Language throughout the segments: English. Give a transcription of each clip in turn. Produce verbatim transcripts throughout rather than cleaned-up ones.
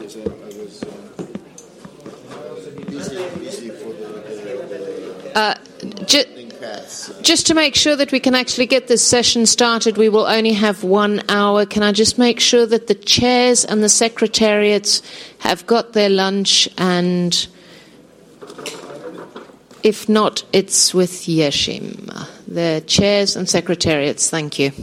was, uh, I was uh, busy, busy for the, the, the Uh, ju- pass. just to make sure that we can actually get this session started, we will only have one hour. Can I just make sure that the chairs and the secretariats have got their lunch, and if not, it's with Yeshim. The chairs and secretariats, thank you.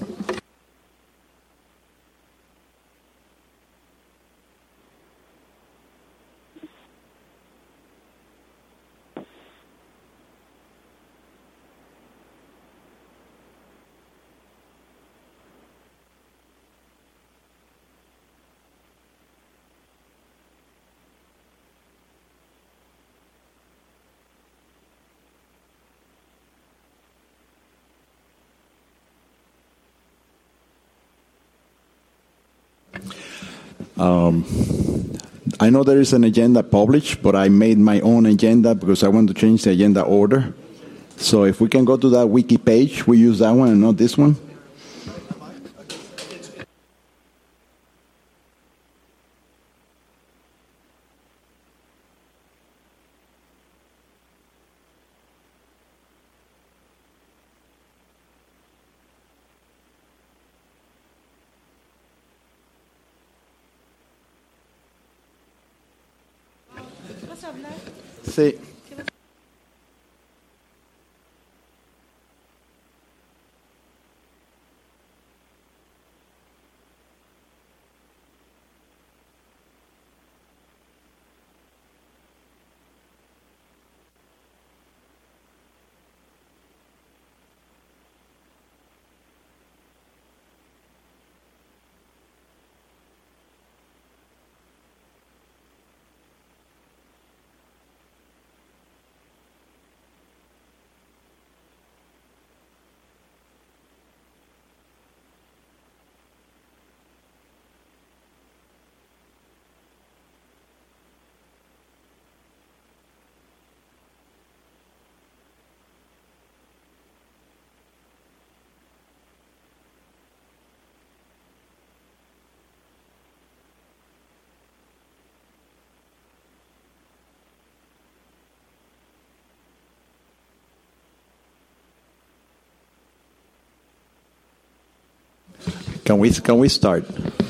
Um, I know there is an agenda published, but I made my own agenda because I want to change the agenda order. So if we can go to that wiki page, we use that one and not this one. Sí. Can we can we start?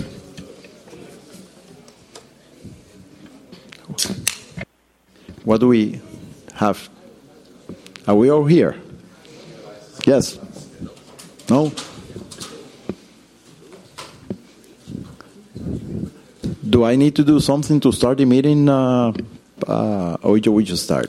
What do we have? Are we all here? Yes? No? Do I need to do something to start the meeting, uh, uh, or we just start?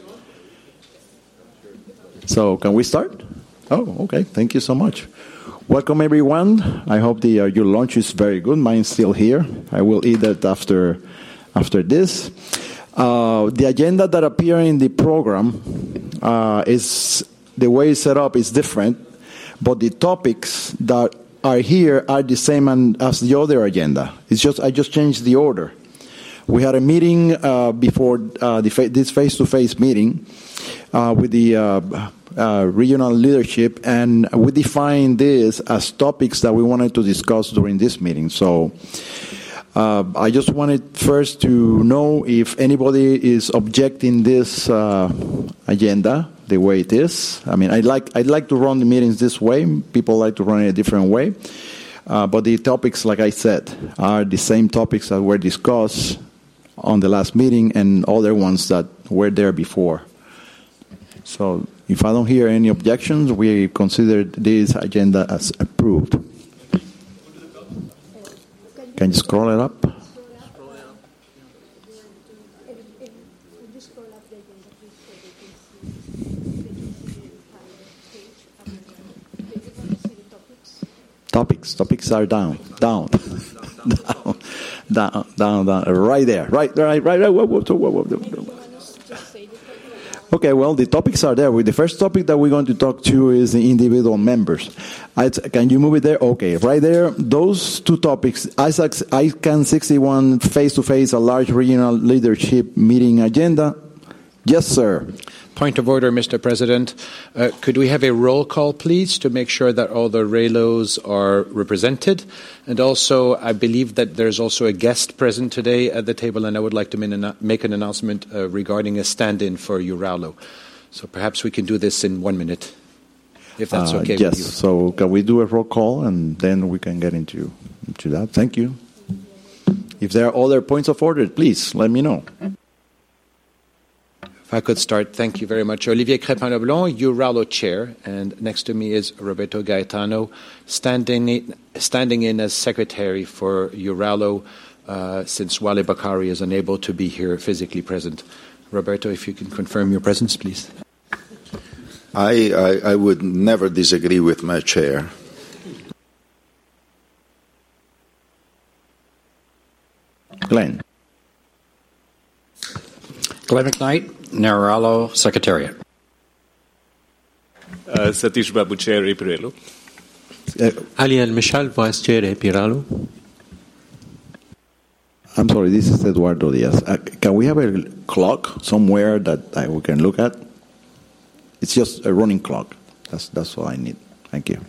So, can we start? Oh, okay. Thank you so much. Welcome, everyone. I hope the, uh, your lunch is very good. Mine's still here. I will eat it after after this. Uh, the agenda that appear in the program uh, is the way it's set up is different, but the topics that are here are the same as the other agenda. It's just I just changed the order. We had a meeting uh, before uh, the fa- this face-to-face meeting uh, with the uh, uh, regional leadership, and we defined this as topics that we wanted to discuss during this meeting. So uh, I just wanted first to know if anybody is objecting this uh, agenda the way it is. I mean, I'd like I'd like to run the meetings this way. People like to run it a different way. Uh, but the topics, like I said, are the same topics that were discussed on the last meeting and other ones that were there before. So if I don't hear any objections, we consider this agenda as approved. Can you scroll it up? Topics. Topics are down. Down. down. Down. Down. Down. Right there. Right. Right. Right. Whoa, whoa, whoa, whoa, whoa. Okay, well, the topics are there. The first topic that we're going to talk to is the individual members. Can you move it there? Okay, right there. Those two topics, I CAN sixty-one face-to-face, a large regional leadership meeting agenda. Yes, sir. point of order, Mister President. Uh, could we have a roll call, please, to make sure that all the R E L Os are represented? And also, I believe that there's also a guest present today at the table, and I would like to make an announcement uh, regarding a stand-in for EURALO. So perhaps we can do this in one minute, if that's okay uh, yes. with you. Yes, so can we do a roll call, and then we can get into, into that? Thank you. If there are other points of order, please let me know. If I could start, thank you very much. Olivier Crépin-Leblond, EURALO Chair, and next to me is Roberto Gaetano, standing in, standing in as Secretary for EURALO uh, since Wale Bakari is unable to be here physically present. Roberto, if you can confirm your presence, please. I, I, I would never disagree with my chair. Glenn. Glenn McKnight, EURALO Secretariat. Uh, Satish Babu, Chair, EURALO. Uh, Ali Al-Mishal, Vice Chair, EURALO. I'm sorry, this is Eduardo Diaz. Uh, can we have a clock somewhere that uh, we can look at? It's just a running clock. That's that's all I need. Thank you.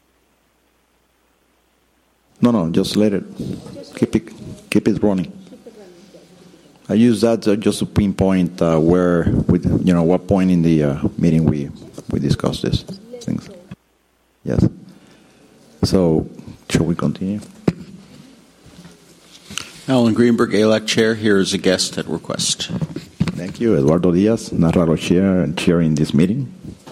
No, no, just let it. Keep it, keep it running. I use that uh, just to pinpoint uh, where, with you know, what point in the uh, meeting we we discuss this things. Yes. So, shall we continue? Alan Greenberg, A L A C Chair, here is a guest at request. Thank you, Eduardo Diaz, EURALO Chair and chairing this meeting.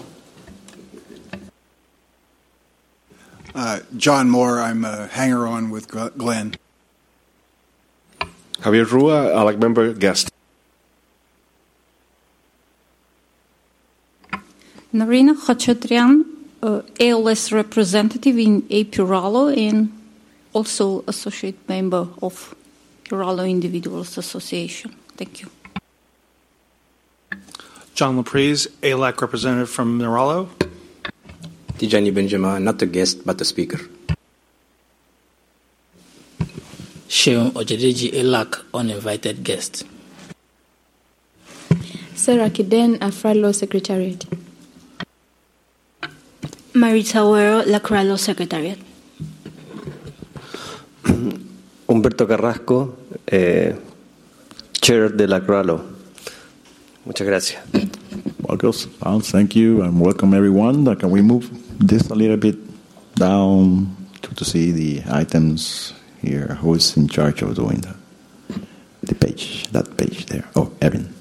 Uh, John Moore, I'm a hanger-on with Glenn. Javier Rua, A L A C Member, Guest. Narina Khachatrian, uh, A L S representative in EURALO and also associate member of EURALO Individuals Association. Thank you. John Laprise, A L A C representative from EURALO. Tijani Benjamin, not a guest but a speaker. Sheon Ojedeji, A L A C uninvited guest. Sarah Kiden, EURALO Secretariat. Marita Huero, EURALO Secretariat. Humberto Carrasco, eh, Chair de la EURALO. Muchas gracias. Welcome, thank you, and welcome everyone. Can we move this a little bit down to, to see the items here? Who is in charge of doing that? The page, that page there. Oh, Evan.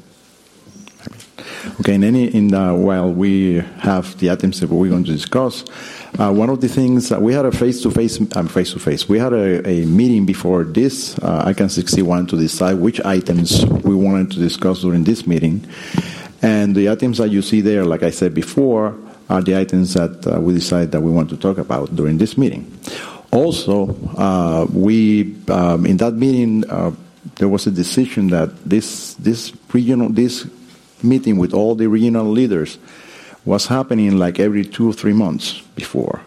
Okay, in any, in the, while we have the items that we're going to discuss, uh, one of the things that we had a face-to-face, um, face-to-face, we had a, a meeting before this, uh, I C A N sixty-one, to decide which items we wanted to discuss during this meeting. And the items that you see there, like I said before, are the items that uh, we decided that we want to talk about during this meeting. Also, uh, we um, in that meeting, uh, there was a decision that this this regional this meeting with all the regional leaders was happening like every two or three months before.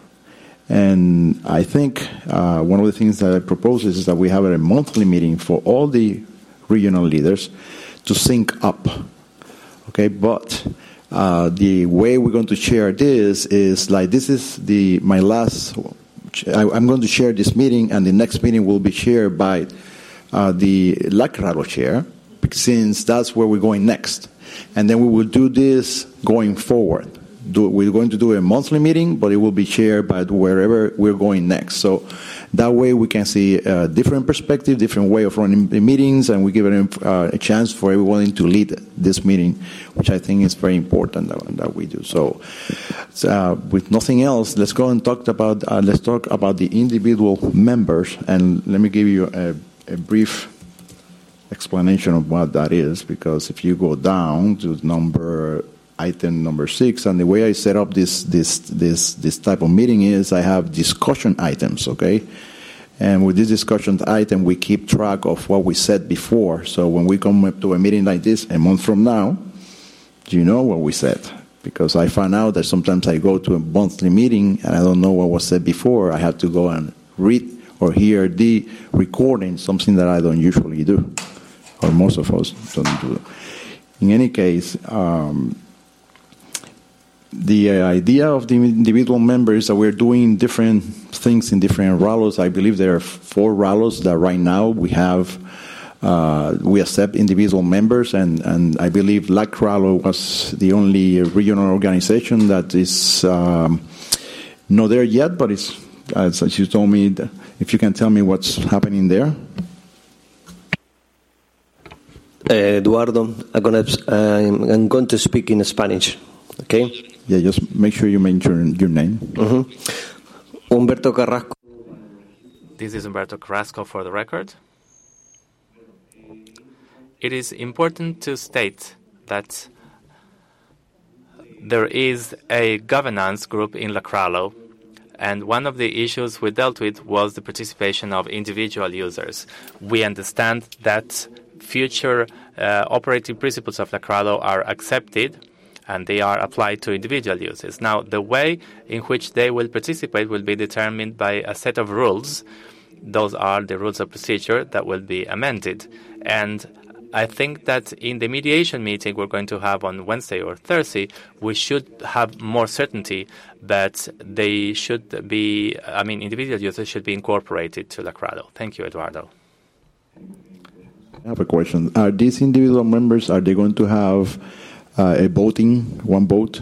And I think uh, one of the things that I propose is that we have a monthly meeting for all the regional leaders to sync up. Okay, but uh, the way we're going to share this is like this is the my last. I, I'm going to share this meeting, and the next meeting will be shared by uh, the EURALO chair, since that's where we're going next. And then we will do this going forward. Do, we're going to do a monthly meeting, but it will be shared by wherever we're going next. So that way we can see a different perspective, different way of running the meetings, and we give it uh, a chance for everyone to lead this meeting, which I think is very important that, that we do. So, uh, with nothing else, let's go and talk about uh, let's talk about the individual members, and let me give you a, a brief explanation of what that is, because if you go down to number item number six, and the way I set up this this this this type of meeting is I have discussion items, okay? And with this discussion item, we keep track of what we said before. So when we come up to a meeting like this a month from now, you know what we said. Because I found out that sometimes I go to a monthly meeting and I don't know what was said before. I have to go and read or hear the recording, something that I don't usually do, or most of us don't do. In any case, um, the uh, idea of the individual members that we're doing different things in different rallos. I believe there are four rallos that right now we have. Uh, we accept individual members, and, and I believe L A C Rallo was the only regional organization that is um, not there yet, but it's, as you told me, if you can tell me what's happening there. Uh, Eduardo, I'm, gonna, uh, I'm going to speak in Spanish, okay? Yeah, just make sure you mention your name. Mm-hmm. Humberto Carrasco. This is Humberto Carrasco for the record. It is important to state that there is a governance group in L A C Rallo, and one of the issues we dealt with was the participation of individual users. We understand that future uh, operating principles of L A C Rallo are accepted and they are applied to individual users. Now, the way in which they will participate will be determined by a set of rules. Those are the rules of procedure that will be amended. And I think that in the mediation meeting we're going to have on Wednesday or Thursday, we should have more certainty that they should be, I mean, individual users should be incorporated to L A C Rallo. Thank you, Eduardo. I have a question. Are these individual members, are they going to have uh, a voting, one vote?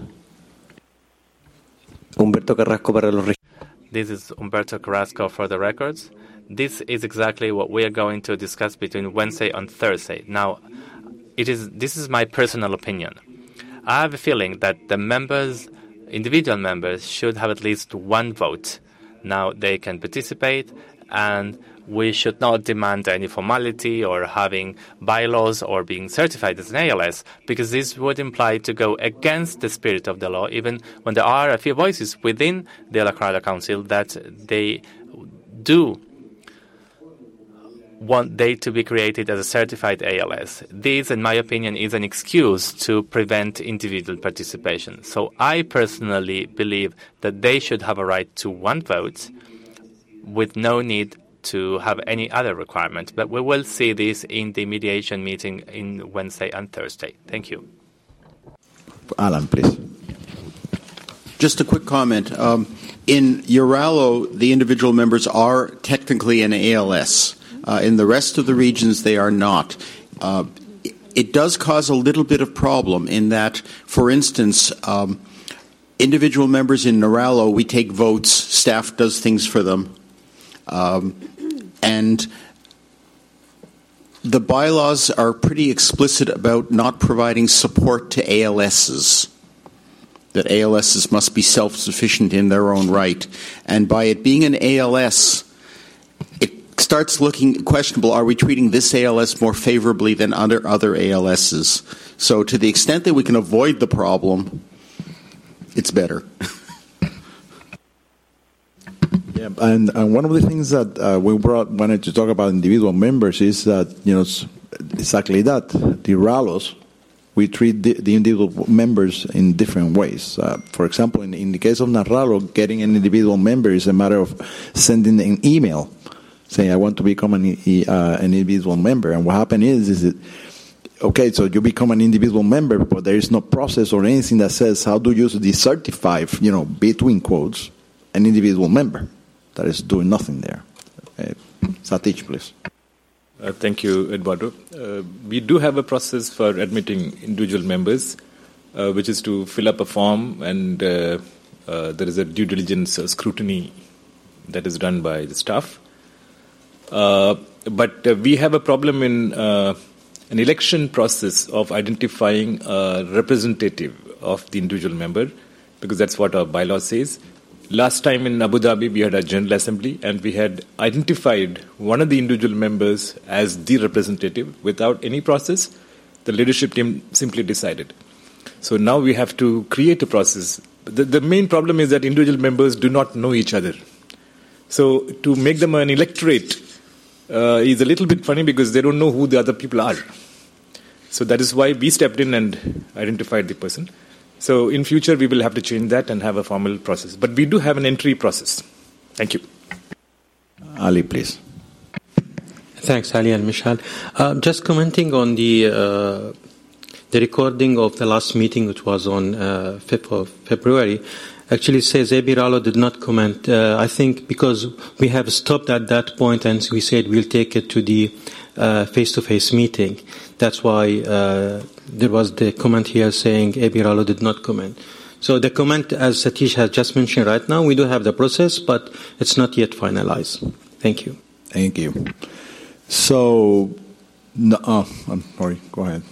Humberto Carrasco para los. This is Humberto Carrasco for the records. This is exactly what we are going to discuss between Wednesday and Thursday. Now, it is this is my personal opinion. I have a feeling that the members, individual members, should have at least one vote. Now, they can participate, and we should not demand any formality or having bylaws or being certified as an A L S, because this would imply to go against the spirit of the law, even when there are a few voices within the L A C Rallo Council that they do want they to be created as a certified A L S. This, in my opinion, is an excuse to prevent individual participation. So I personally believe that they should have a right to one vote with no need to have any other requirement. But we will see this in the mediation meeting in Wednesday and Thursday. Thank you. Alan, please. Just a quick comment. Um, in Uralo, the individual members are technically an A L S. Uh, in the rest of the regions, they are not. Uh, it does cause a little bit of problem in that, for instance, um, individual members in Uralo, we take votes, staff does things for them, um, and the bylaws are pretty explicit about not providing support to A L Ss, that A L Ss must be self-sufficient in their own right. And by it being an A L S, it starts looking questionable. Are we treating this A L S more favorably than other other A L Ss? So to the extent that we can avoid the problem, it's better. Yeah, and, and one of the things that uh, we brought, wanted to talk about individual members is that, you know, exactly that. The Rallos, we treat the, the individual members in different ways. Uh, for example, in, in the case of Narralo, getting an individual member is a matter of sending an email saying, I want to become an, uh, an individual member. And what happened is, is that, okay, so you become an individual member, but there is no process or anything that says how do you decertify, you know, between quotes, an individual member. That is doing nothing there. Uh, Satish, please. Uh, thank you, Eduardo. Uh, we do have a process for admitting individual members, uh, which is to fill up a form, and uh, uh, there is a due diligence uh, scrutiny that is done by the staff. Uh, but uh, we have a problem in uh, an election process of identifying a representative of the individual member, because that's what our bylaw says. Last time in Abu Dhabi, we had a General Assembly, and we had identified one of the individual members as the representative without any process. The leadership team simply decided. So now we have to create a process. The, the main problem is that individual members do not know each other. So to make them an electorate uh, is a little bit funny because they don't know who the other people are. So that is why we stepped in and identified the person. So in future, we will have to change that and have a formal process. But we do have an entry process. Thank you. Ali, please. Thanks, Ali and Michal. Uh, just commenting on the uh, the recording of the last meeting, which was on uh, fifth of February, actually says Ebiralo did not comment. Uh, I think because we have stopped at that point and we said we'll take it to the uh, face-to-face meeting. That's why uh, there was the comment here saying Ebiralo did not comment. So the comment, as Satish has just mentioned right now, we do have the process, but it's not yet finalized. Thank you. Thank you. So, no, oh, I'm sorry, go ahead.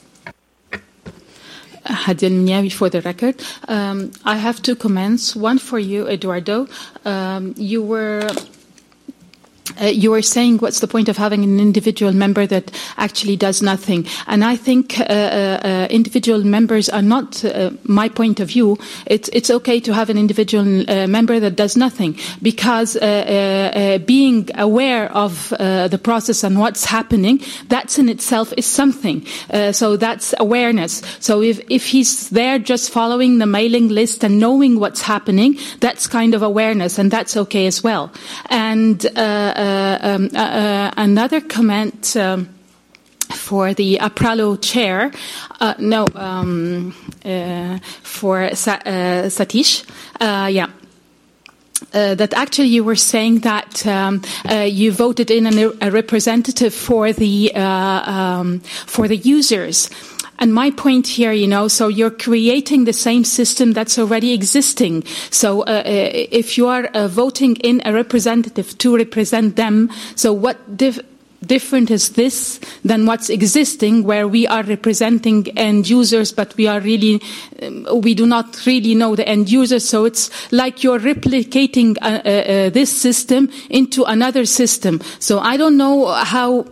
Hadia Al-Minyawi for the record. Um, I have two comments. One for you, Eduardo. Um, you were... Uh, you were saying what's the point of having an individual member that actually does nothing? And I think uh, uh, individual members are not uh, my point of view. It's, it's okay to have an individual uh, member that does nothing, because uh, uh, uh, being aware of uh, the process and what's happening, that's in itself is something. Uh, so that's awareness. So if, if he's there just following the mailing list and knowing what's happening, that's kind of awareness, and that's okay as well. And uh, Uh, um, uh, uh, another comment um, for the APRALO chair, uh, no, um, uh, for Sa- uh, Satish, uh, yeah. Uh, that actually you were saying that um, uh, you voted in a, a representative for the uh, um, for the users. And my point here, you know, so you're creating the same system that's already existing. So uh, if you are uh, voting in a representative to represent them, so what dif- different is this than what's existing, where we are representing end users, but we are really, um, we do not really know the end users. So it's like you're replicating uh, uh, this system into another system. So I don't know how...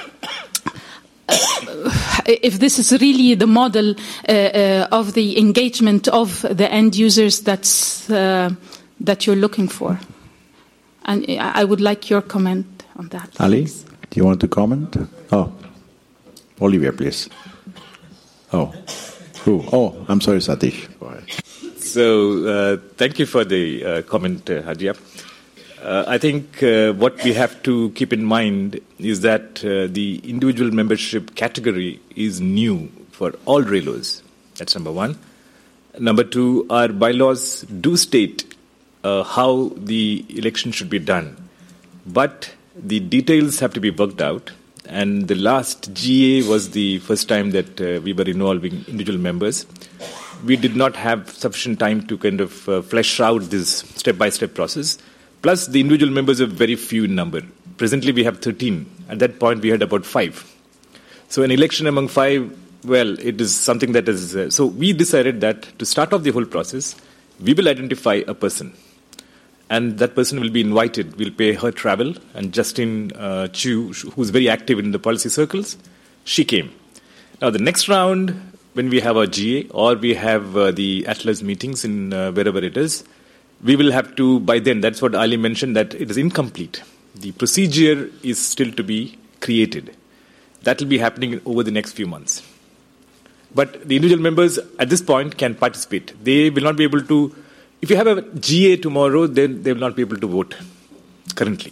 if this is really the model uh, uh, of the engagement of the end users that's uh, that you're looking for, and I would like your comment on that. Ali, do you want to comment? Oh, Olivia, please. Oh, who? Oh, I'm sorry, Satish. Go ahead. So, uh, thank you for the uh, comment, uh, Hadia. Uh, I think uh, what we have to keep in mind is that uh, the individual membership category is new for all R E L Os. That's number one. Number two, our bylaws do state uh, how the election should be done. But the details have to be worked out. And the last G A was the first time that uh, we were involving individual members. We did not have sufficient time to kind of uh, flesh out this step-by-step process. Plus, the individual members are very few in number. Presently, we have thirteen. At that point, we had about five. So an election among five, well, it is something that is... Uh, so we decided that to start off the whole process, we will identify a person. And that person will be invited. We'll pay her travel. And Justine uh, Chu, who's very active in the policy circles, she came. Now, the next round, when we have our G A or we have uh, the Atlas meetings in uh, wherever it is, we will have to, by then, that's what Ali mentioned, that it is incomplete. The procedure is still to be created. That will be happening over the next few months. But the individual members at this point can participate. They will not be able to, if you have a G A tomorrow, then they will not be able to vote currently.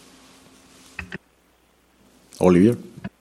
Olivier?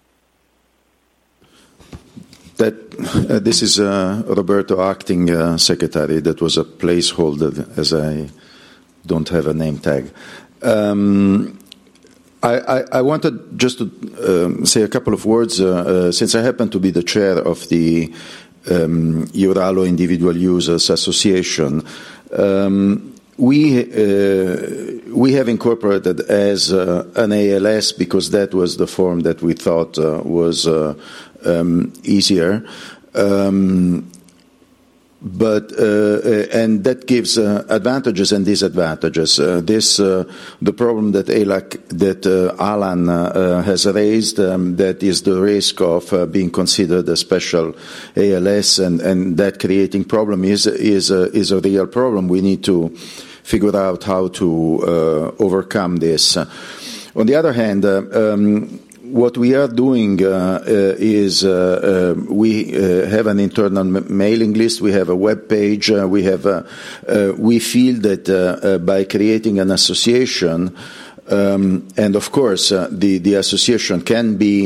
That uh, this is uh, Roberto, acting uh, secretary. That was a placeholder, as I don't have a name tag. Um, I, I, I wanted just to um, say a couple of words, uh, uh, since I happen to be the chair of the um, Euralo Individual Users Association. Um, we uh, we have incorporated as uh, an A L S because that was the form that we thought uh, was uh, um, easier. Um, But uh, and that gives uh, advantages and disadvantages. Uh, this uh, the problem that A L A C, that uh, Alan uh, has raised, um, that is the risk of uh, being considered a special A L S, and, and that creating problem is is a, is a real problem. We need to figure out how to uh, overcome this. On the other hand, uh, um, what we are doing uh, uh, is uh, uh, we uh, have an internal ma- mailing list. We have a web page. Uh, we have. Uh, uh, we feel that uh, uh, by creating an association, um, and of course uh, the the association can be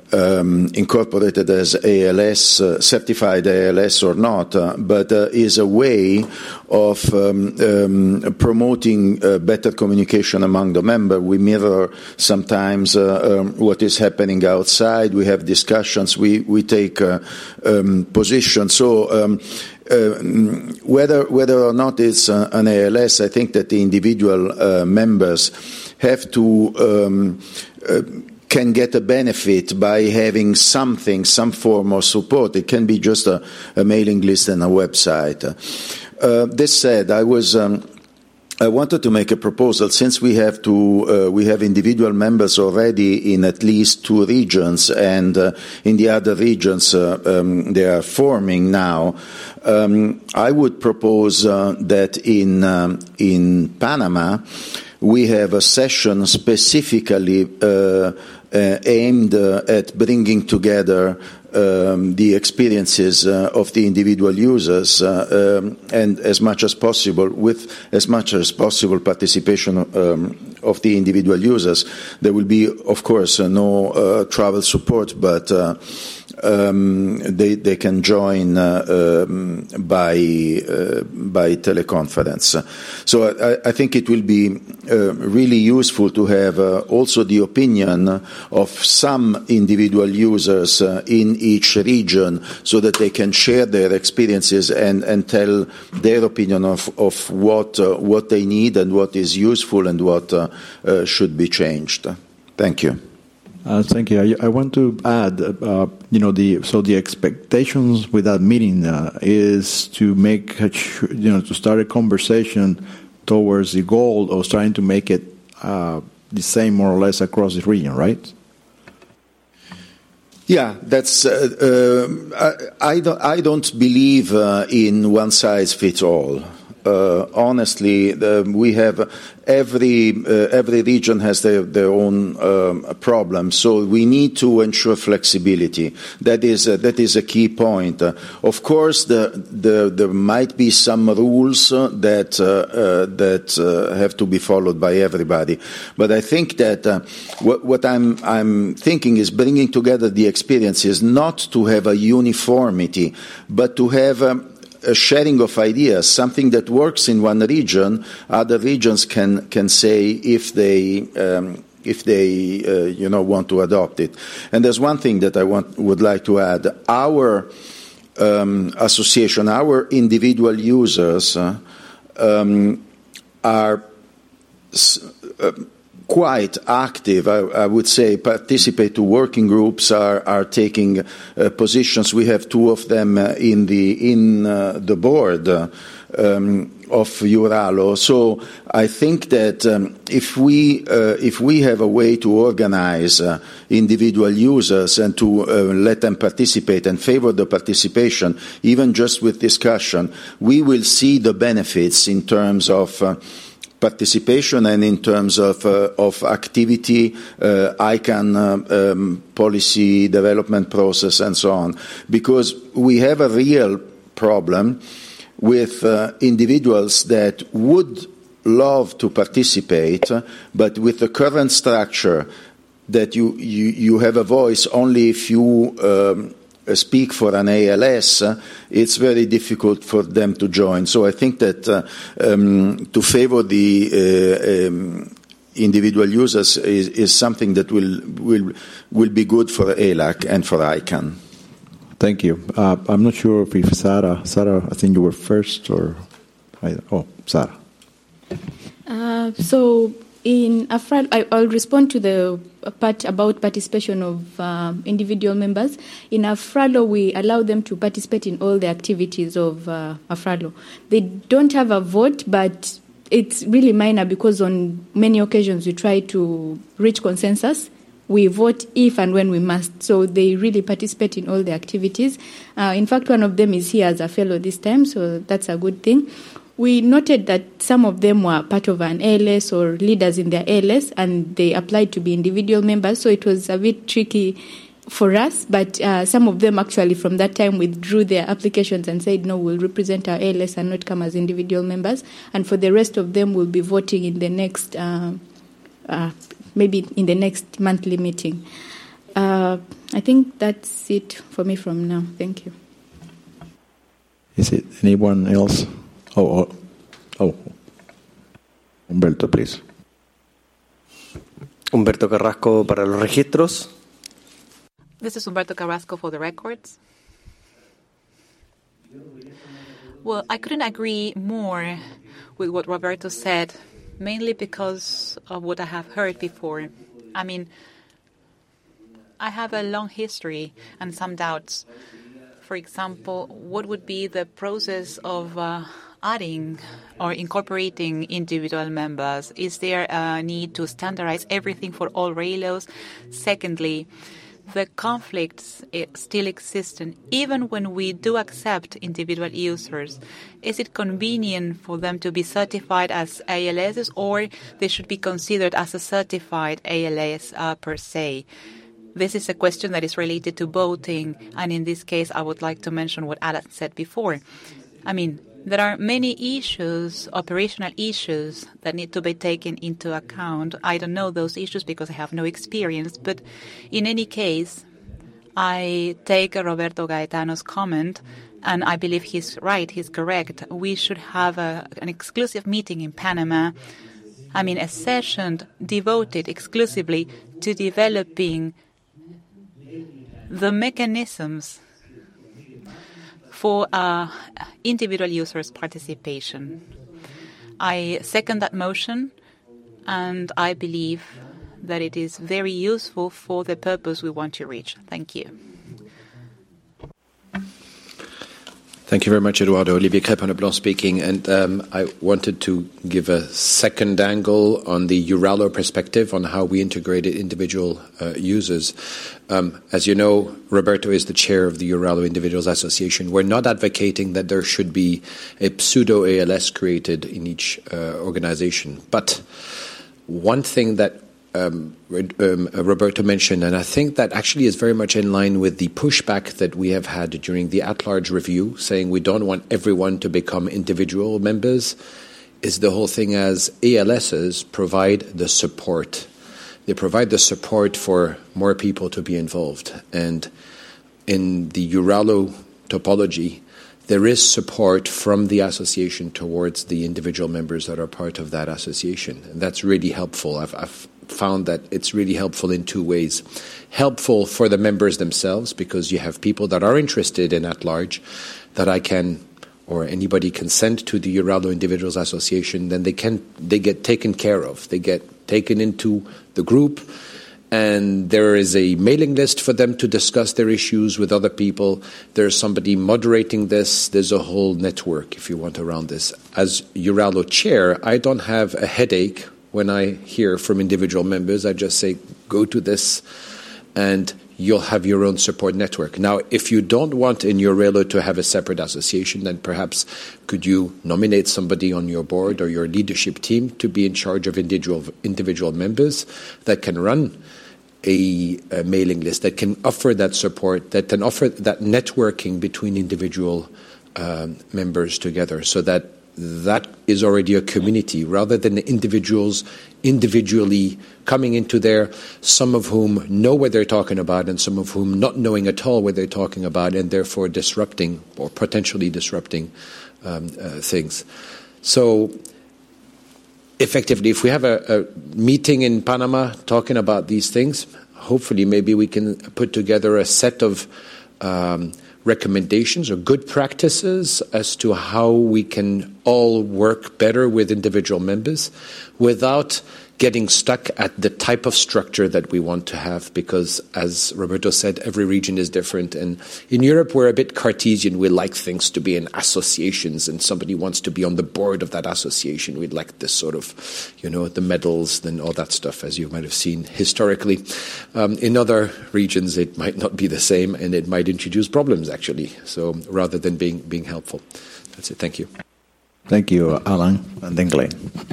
um, incorporated as A L S, uh, certified A L S or not, uh, but uh, is a way of um, um, promoting uh, better communication among the members. We mirror sometimes uh, um, what is happening outside. We have discussions. We we take uh, um, positions. So. Um, Uh, whether whether or not it's uh, an A L S, I think that the individual uh, members have to um, uh, can get a benefit by having something, some form of support. It can be just a, a mailing list and a website. Uh, this said, I was. Um, I wanted to make a proposal, since we have to uh, we have individual members already in at least two regions, and uh, in the other regions uh, um, they are forming now. Um, I would propose uh, that in um, in Panama we have a session specifically uh, uh, aimed uh, at bringing together Um, the experiences uh, of the individual users, uh, um, and as much as possible, with as much as possible participation um, of the individual users. There will be, of course, uh, no uh, travel support, but uh, um, they they can join uh, um, by uh, by teleconference. So I, I think it will be uh, really useful to have uh, also the opinion of some individual users uh, in each region, so that they can share their experiences and, and tell their opinion of, of what uh, what they need and what is useful and what uh, uh, should be changed. Thank you. Uh, thank you. I, I want to add, uh, you know, the so the expectations with that meeting uh, is to make, you know, to start a conversation towards the goal of trying to make it uh, the same more or less across the region, right? Yeah, that's. Uh, uh, I, I don't. I don't believe uh, in one size fits all. Uh, honestly, the, we have every uh, every region has their their own um, problems, so we need to ensure flexibility. That is uh, that is a key point. Uh, of course, the, the there might be some rules uh, that uh, uh, that uh, have to be followed by everybody, but I think that uh, what, what I'm I'm thinking is bringing together the experiences, not to have a uniformity, but to have. Um, A sharing of ideas, something that works in one region, other regions can can say if they um, if they uh, you know want to adopt it. And there's one thing that I want would like to add: our um, association, our individual users uh, um, are. Uh, quite active, I, I would say, participate to working groups, are, are taking uh, positions. We have two of them uh, in the in uh, the board uh, um, of Euraalo. So I think that um, if we uh, if we have a way to organize uh, individual users and to uh, let them participate and favor the participation, even just with discussion, we will see the benefits in terms of uh, participation and in terms of uh, of activity, uh, I CAN uh, um, policy development process and so on, because we have a real problem with uh, individuals that would love to participate, but with the current structure that you you, you have a voice only if you um, speak for an A L S, uh, it's very difficult for them to join. So I think that uh, um, to favor the uh, um, individual users is, is something that will will will be good for A L A C and for I CAN. Thank you. Uh, I'm not sure if Sarah, Sarah, I think you were first, or I, oh, Sarah. Uh, so in Afralo, I, I'll respond to the part about participation of um, individual members. In Afralo, we allow them to participate in all the activities of uh, Afralo. They don't have a vote, but it's really minor because on many occasions we try to reach consensus. We vote if and when we must. So they really participate in all the activities. Uh, in fact, one of them is here as a fellow this time, so that's a good thing. We noted that some of them were part of an A L S or leaders in their A L S, and they applied to be individual members, so it was a bit tricky for us, but uh, some of them actually from that time withdrew their applications and said, no, we'll represent our A L S and not come as individual members. And for the rest of them, we'll be voting in the next, uh, uh, maybe in the next monthly meeting. Uh, I think that's it for me from now. Thank you. Is it anyone else? Oh, oh, oh. Humberto, please. Humberto Carrasco para los registros. This is Humberto Carrasco for the records. Well, I couldn't agree more with what Roberto said, mainly because of what I have heard before. I mean, I have a long history and some doubts. For example, what would be the process of uh, adding or incorporating individual members? Is there a need to standardize everything for all RAILOs? Secondly, the conflicts still exist, and even when we do accept individual users, is it convenient for them to be certified as A L Ss, or they should be considered as a certified A L S uh, per se? This is a question that is related to voting, and in this case, I would like to mention what Alan said before. I mean, there are many issues, operational issues, that need to be taken into account. I don't know those issues because I have no experience, but in any case, I take Roberto Gaetano's comment, and I believe he's right, he's correct. We should have a, an exclusive meeting in Panama, I mean, a session devoted exclusively to developing the mechanisms for uh, individual users' participation. I second that motion, and I believe that it is very useful for the purpose we want to reach. Thank you. Thank you very much, Eduardo. Olivier Crépin-Leblanc speaking. And um, I wanted to give a second angle on the EURALO perspective on how we integrated individual uh, users. Um, as you know, Roberto is the chair of the EURALO Individuals Association. We're not advocating that there should be a pseudo-A L S created in each uh, organization. But one thing that Um, um, Roberto mentioned, and I think that actually is very much in line with the pushback that we have had during the at-large review, saying we don't want everyone to become individual members, is the whole thing as A L Ss provide the support. They provide the support for more people to be involved. And in the EURALO topology, there is support from the association towards the individual members that are part of that association. And that's really helpful. I've, I've found that it's really helpful in two ways. Helpful for the members themselves, because you have people that are interested in at large that I can, or anybody can send to the EURALO Individuals Association, then they can they get taken care of. They get taken into the group, and there is a mailing list for them to discuss their issues with other people. There's somebody moderating this. There's a whole network, if you want, around this. As EURALO chair, I don't have a headache when I hear from individual members. I just say, go to this, and you'll have your own support network. Now, if you don't want in your EURALO to have a separate association, then perhaps could you nominate somebody on your board or your leadership team to be in charge of individual individual members that can run a, a mailing list, that can offer that support, that can offer that networking between individual um, members together, so that that is already a community rather than individuals individually coming into there, some of whom know what they're talking about and some of whom not knowing at all what they're talking about, and therefore disrupting or potentially disrupting um, uh, things. So effectively, if we have a, a meeting in Panama talking about these things, hopefully maybe we can put together a set of um, recommendations or good practices as to how we can all work better with individual members without getting stuck at the type of structure that we want to have, because, as Roberto said, every region is different. And in Europe, we're a bit Cartesian. We like things to be in associations, and somebody wants to be on the board of that association. We'd like this sort of, you know, the medals and all that stuff, as you might have seen historically. Um, in other regions, it might not be the same, and it might introduce problems, actually. So rather than being, being helpful. That's it. Thank you. Thank you, Alan. And then Glenn.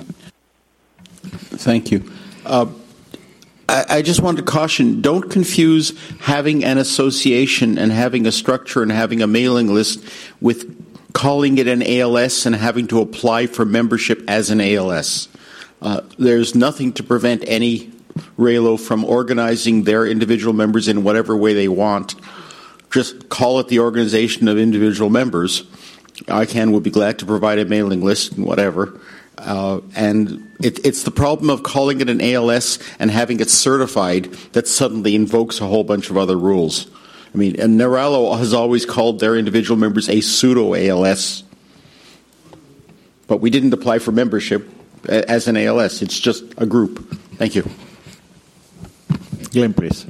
Thank you. Uh, I, I just want to caution, don't confuse having an association and having a structure and having a mailing list with calling it an A L S and having to apply for membership as an A L S. Uh, there's nothing to prevent any RAILO from organizing their individual members in whatever way they want. Just call it the Organization of Individual Members. I C A N would be glad to provide a mailing list and whatever. Uh, and it, it's the problem of calling it an A L S and having it certified that suddenly invokes a whole bunch of other rules. I mean, and NARALO has always called their individual members a pseudo-A L S. But we didn't apply for membership as an A L S. It's just a group. Thank you. Glenn, please.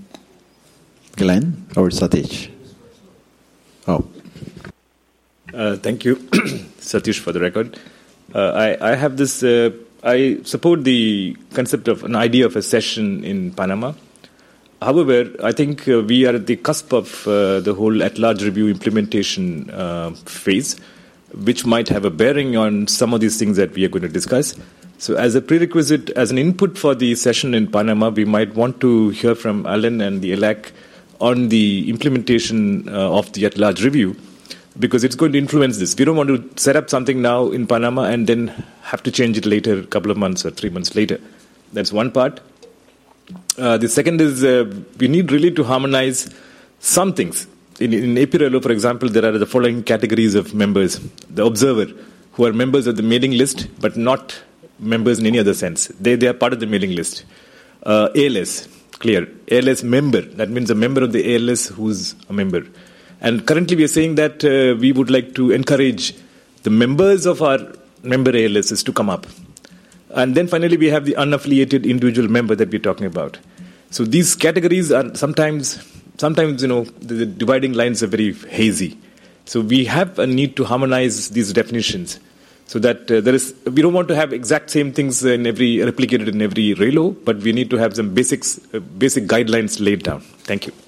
Glenn or Satish? Oh. Uh, thank you, Satish, for the record. Uh, I, I have this, uh, I support the concept of an idea of a session in Panama. However, I think uh, we are at the cusp of uh, the whole at-large review implementation uh, phase, which might have a bearing on some of these things that we are going to discuss. So as a prerequisite, as an input for the session in Panama, we might want to hear from Alan and the E L A C on the implementation uh, of the at-large review, because it's going to influence this. We don't want to set up something now in Panama and then have to change it later, a couple of months or three months later. That's one part. Uh, the second is uh, we need really to harmonize some things. In, in A P R A L O, for example, there are the following categories of members. The observer, who are members of the mailing list, but not members in any other sense. They, they are part of the mailing list. Uh, A L S, clear. A L S member, that means a member of the A L S who's a member. And currently we are saying that uh, we would like to encourage the members of our member A L Ss to come up. And then finally we have the unaffiliated individual member that we're talking about. So these categories are sometimes, sometimes you know, the, the dividing lines are very hazy. So we have a need to harmonize these definitions so that uh, there is, we don't want to have exact same things in every, replicated in every RAILO, but we need to have some basics, uh, basic guidelines laid down. Thank you.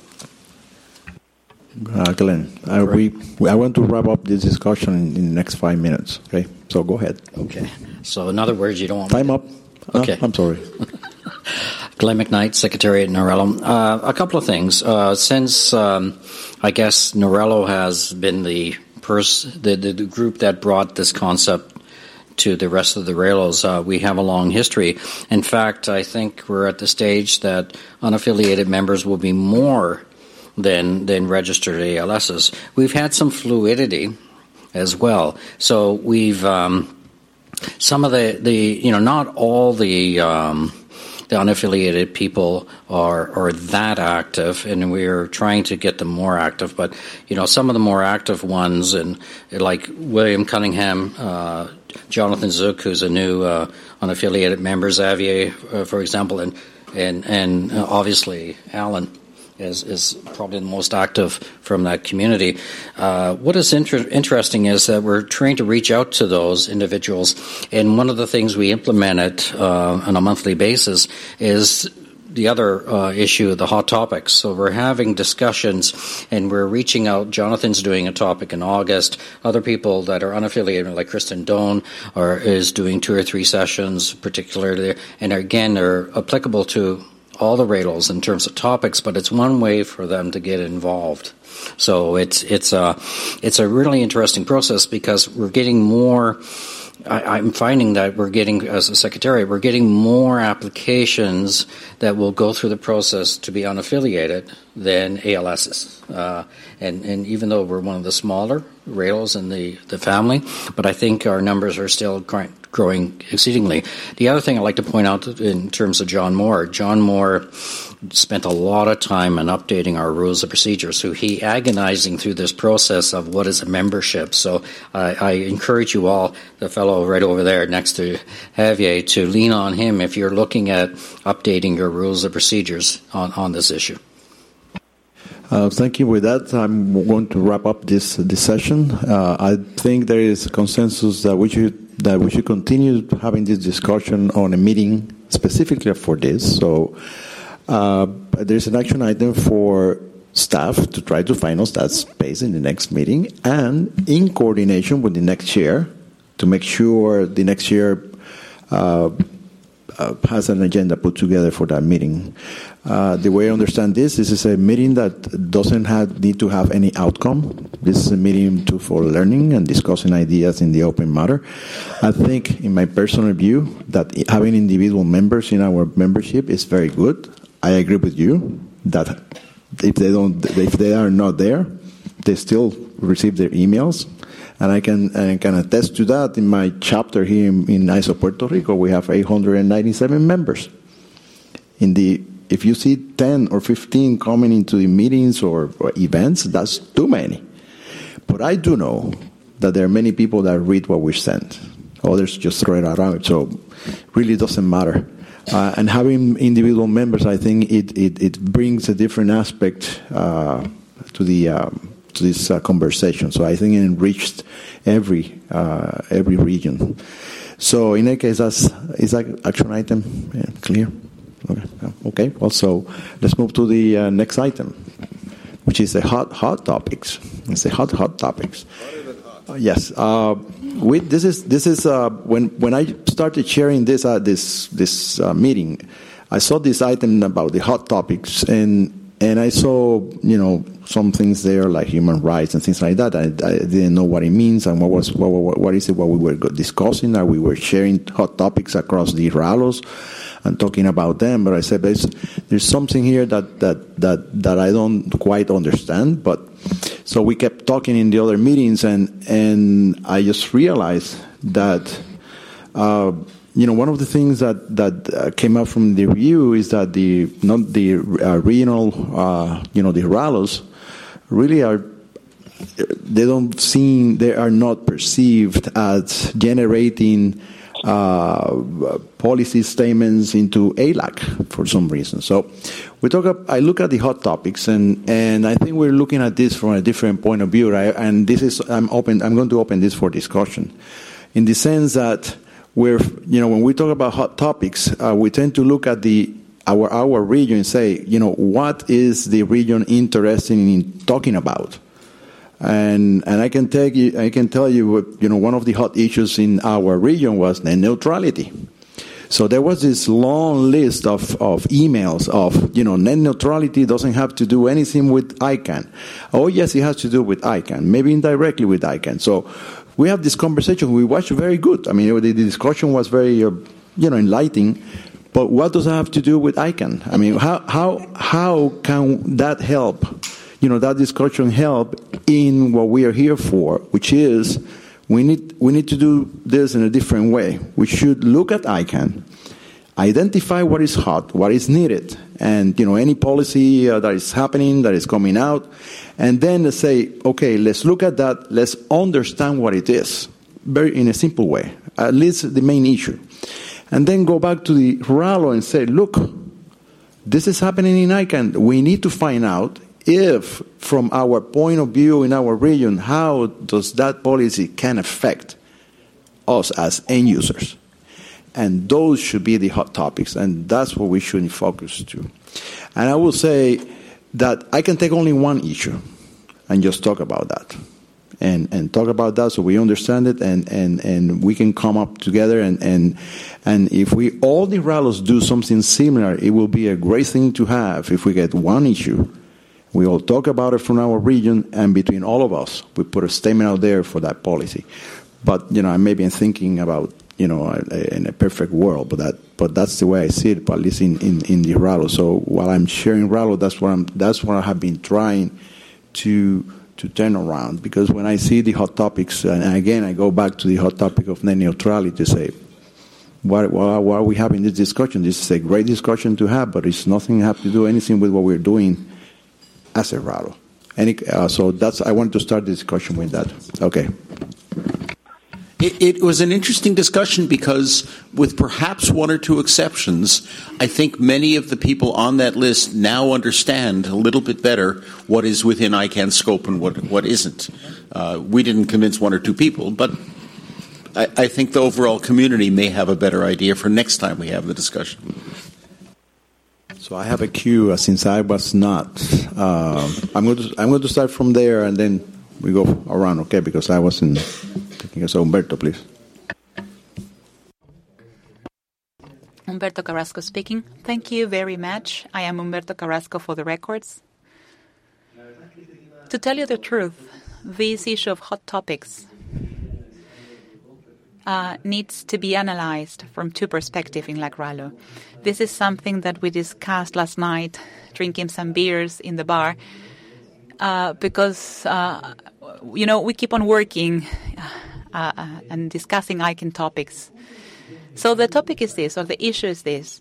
Uh, Glenn, I, we, I want to wrap up this discussion in, in the next five minutes. Okay, so go ahead. Okay. So in other words, you don't want time up. Okay, uh, I'm sorry. Glenn McKnight, Secretariat NARALO. Uh, a couple of things. Uh, since um, I guess NARALO has been the, pers- the, the the group that brought this concept to the rest of the RAILOs, uh, we have a long history. In fact, I think we're at the stage that unaffiliated members will be more than than registered A L Ss. We've had some fluidity as well. So we've um, some of the, the you know not all the um, the unaffiliated people are are that active, and we're trying to get them more active. But you know some of the more active ones, and like William Cunningham, uh, Jonathan Zook, who's a new uh, unaffiliated member, Xavier, uh, for example, and and and uh, obviously Alan is is probably the most active from that community. Uh, what is inter- interesting is that we're trying to reach out to those individuals, and one of the things we implemented uh, on a monthly basis is the other uh, issue, the hot topics. So we're having discussions, and we're reaching out. Jonathan's doing a topic in August. Other people that are unaffiliated, like Kristen Doan, are, is doing two or three sessions, particularly, and again, they're applicable to all the RAILOs in terms of topics, but it's one way for them to get involved. So it's it's a it's a really interesting process because we're getting more. I, I'm finding that we're getting, as a secretariat, we're getting more applications that will go through the process to be unaffiliated than A L Ss. Uh, and, and even though we're one of the smaller RAILOs in the, the family, but I think our numbers are still growing, growing exceedingly. The other thing I'd like to point out in terms of John Moore, John Moore spent a lot of time in updating our rules of procedures. So he agonizing through this process of what is a membership. So I, I encourage you all, the fellow right over there next to Javier, to lean on him if you're looking at updating your rules of procedures on, on this issue. Uh, thank you. With that, I'm going to wrap up this this session. Uh, I think there is a consensus that we should that we should continue having this discussion on a meeting specifically for this. So uh, there's an action item for staff to try to find us that space in the next meeting, and in coordination with the next chair to make sure the next chair uh, uh, has an agenda put together for that meeting. Uh, the way I understand this, this is a meeting that doesn't have, need to have any outcome. This is a meeting to, for learning and discussing ideas in the open matter. I think, in my personal view, that having individual members in our membership is very good. I agree with you that if they don't, if they are not there, they still receive their emails. And I can I can attest to that. In my chapter here in, in I S O Puerto Rico, we have eight hundred ninety-seven members. In the If you see ten or fifteen coming into the meetings or, or events, that's too many. But I do know that there are many people that read what we send. Others just throw it around. So it really doesn't matter. Uh, and having individual members, I think it, it, it brings a different aspect uh, to the um, to this uh, conversation. So I think it enriched every uh, every region. So in any case, that's is that action item yeah, clear? Okay. Okay. Also, let's move to the uh, next item, which is the hot hot topics. It's the hot hot topics. Uh, yes. Uh, we, this is this is uh, when when I started sharing this uh, this this uh, meeting, I saw this item about the hot topics, and and I saw you know some things there like human rights and things like that. I, I didn't know what it means and what was what, what, what is it what we were discussing. Or we were sharing hot topics across the RALOs and talking about them, but I said there's, there's something here that, that, that, that I don't quite understand. But so we kept talking in the other meetings, and and I just realized that uh, you know one of the things that that uh, came out from the review is that the not the uh, regional uh, you know the RALOs really are they don't seem they are not perceived as generating Uh, policy statements into A L A C for some reason. So we talk. Up, I look at the hot topics, and, and I think we're looking at this from a different point of view, right? And this is I'm open. I'm going to open this for discussion, in the sense that we're you know when we talk about hot topics, uh, we tend to look at the our our region and say, you know, what is the region interested in talking about? And and I can tell you, I can tell you, what, you know, one of the hot issues in our region was net neutrality. So there was this long list of, of emails of, you know, net neutrality doesn't have to do anything with I CANN. Oh yes, it has to do with I CANN, maybe indirectly with I CANN. So we have this conversation. We watched very good. I mean, the, the discussion was very, uh, you know, enlightening. But what does it have to do with I CANN? I mean, how how how can that help? You know, that discussion help in what we are here for, which is we need we need to do this in a different way. We should look at I CANN, identify what is hot, what is needed, and you know any policy uh, that is happening, that is coming out, and then say, okay, let's look at that. Let's understand what it is, very in a simple way, at least the main issue, and then go back to the RALO and say, look, this is happening in I CANN. We need to find out if, from our point of view in our region, how does that policy can affect us as end users? And those should be the hot topics, and that's what we should focus to. And I will say that I can take only one issue and just talk about that. And, and talk about that so we understand it, and, and, and we can come up together. And, and, and if we all the RALOs do something similar, it will be a great thing to have if we get one issue. We all talk about it from our region, and between all of us, we put a statement out there for that policy. But you know, I may be thinking about you know in a perfect world, but that but that's the way I see it, at least in, in, in the RALO. So while I'm sharing RALO, that's what I'm that's what I have been trying to to turn around. Because when I see the hot topics, and again I go back to the hot topic of net neutrality to say, why, why, why are we having this discussion? This is a great discussion to have, but it's nothing have to do anything with what we're doing as a RALO. Any, uh, so that's I want to start the discussion with that. Okay. It, it was an interesting discussion because, with perhaps one or two exceptions, I think many of the people on that list now understand a little bit better what is within I CANN's scope and what what isn't. Uh, we didn't convince one or two people, but I, I think the overall community may have a better idea for next time we have the discussion. So I have a queue uh, since I was not. Uh, I'm going to I'm going to start from there and then we go around, okay? Because I wasn't thinking. So Humberto, please. Humberto Carrasco speaking. Thank you very much. I am Humberto Carrasco for the records. To tell you the truth, this issue of hot topics uh, needs to be analyzed from two perspectives in Lacralo. This is something that we discussed last night, drinking some beers in the bar, uh, because, uh, you know, we keep on working uh, uh, and discussing I C A N topics. So the topic is this, or the issue is this.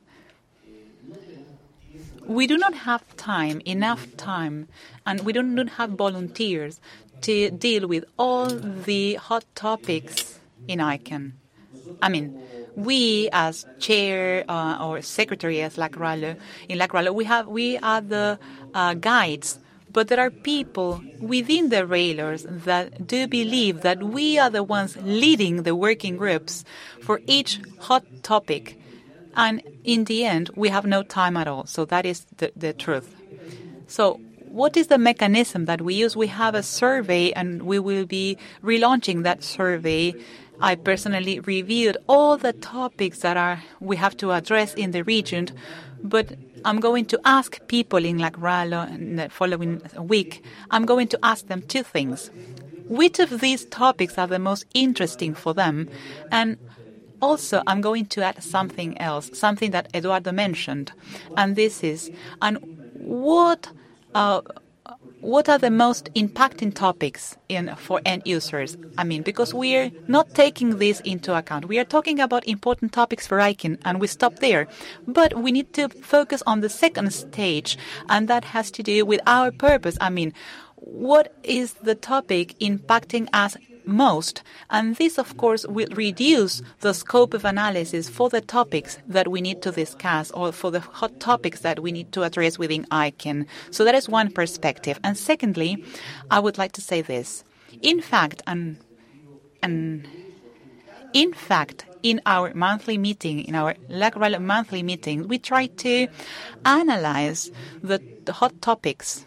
We do not have time, enough time, and we do not have volunteers to deal with all the hot topics in I C A N. I mean, we as chair uh, or secretary as Lacralo, in Lacralo, we have we are the uh, guides, but there are people within the railers that do believe that we are the ones leading the working groups for each hot topic. And in the end, we have no time at all. So that is the, the truth. So what is the mechanism that we use? We have a survey, and we will be relaunching that survey. I personally reviewed all the topics that are we have to address in the region, but I'm going to ask people in Lacralo in the following week, I'm going to ask them two things. Which of these topics are the most interesting for them? And also, I'm going to add something else, something that Eduardo mentioned, and this is, and what uh, what are the most impacting topics in for end users? I mean, because we're not taking this into account. We are talking about important topics for I C A N, and we stop there. But we need to focus on the second stage, and that has to do with our purpose. I mean, what is the topic impacting us most? And this, of course, will reduce the scope of analysis for the topics that we need to discuss, or for the hot topics that we need to address within I C A N. So that is one perspective. And secondly, I would like to say this. In fact, and, and in fact, in our monthly meeting, in our Lacralo monthly meeting, we try to analyze the, the hot topics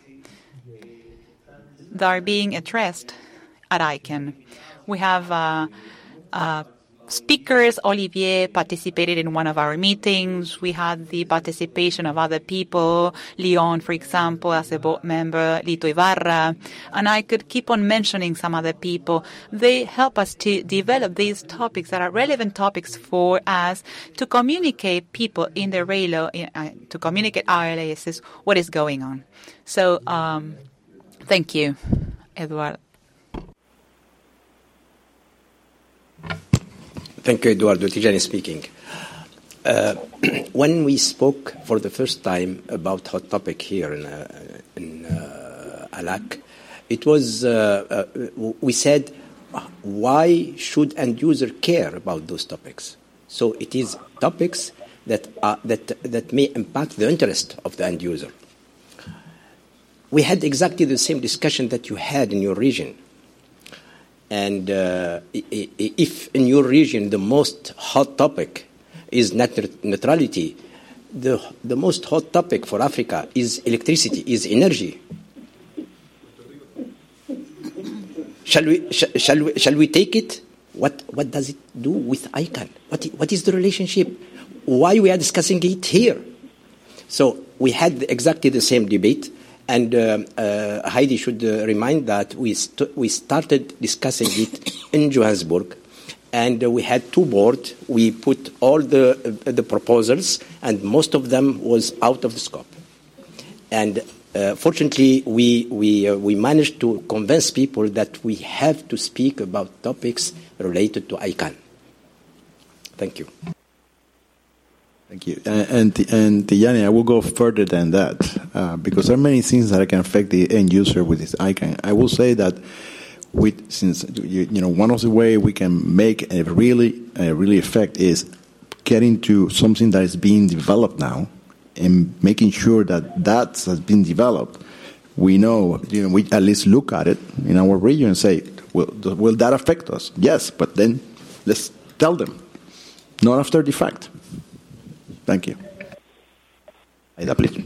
that are being addressed at I C A N. We have uh, uh, speakers. Olivier participated in one of our meetings. We had the participation of other people, Leon, for example, as a board member, Lito Ibarra, and I could keep on mentioning some other people. They help us to develop these topics that are relevant topics for us to communicate people in the railo, uh, to communicate our L A Ss what is going on. So, um, thank you, Eduardo. Thank you, Eduardo. Tijani speaking. Uh, when we spoke for the first time about hot topic here in, uh, in uh, Alac, it was, uh, uh, we said, why should end user care about those topics? So it is topics that, are, that, that may impact the interest of the end user. We had exactly the same discussion that you had in your region. And uh, if in your region the most hot topic is net neutrality, the, the most hot topic for Africa is electricity, is energy. Shall we, sh shall we, shall we take it? What, what does it do with I C A N? What, what is the relationship? Why we are discussing it here? So we had exactly the same debate. And uh, uh, Heidi should uh, remind that we st we started discussing it in Johannesburg, and uh, we had two boards. We put all the uh, the proposals, and most of them was out of the scope. And uh, fortunately, we we uh, we managed to convince people that we have to speak about topics related to I C A N. Thank you. Thank you. And, and, and Yanni, I will go further than that, uh, because there are many things that can affect the end user with this I C A N. I will say that with, since, you, you know, one of the ways we can make a really, a really effect is getting to something that is being developed now and making sure that that has been developed. We know, you know, we at least look at it in our region and say, will, will that affect us? Yes, but then let's tell them, not after the fact. Thank you. Aida, please.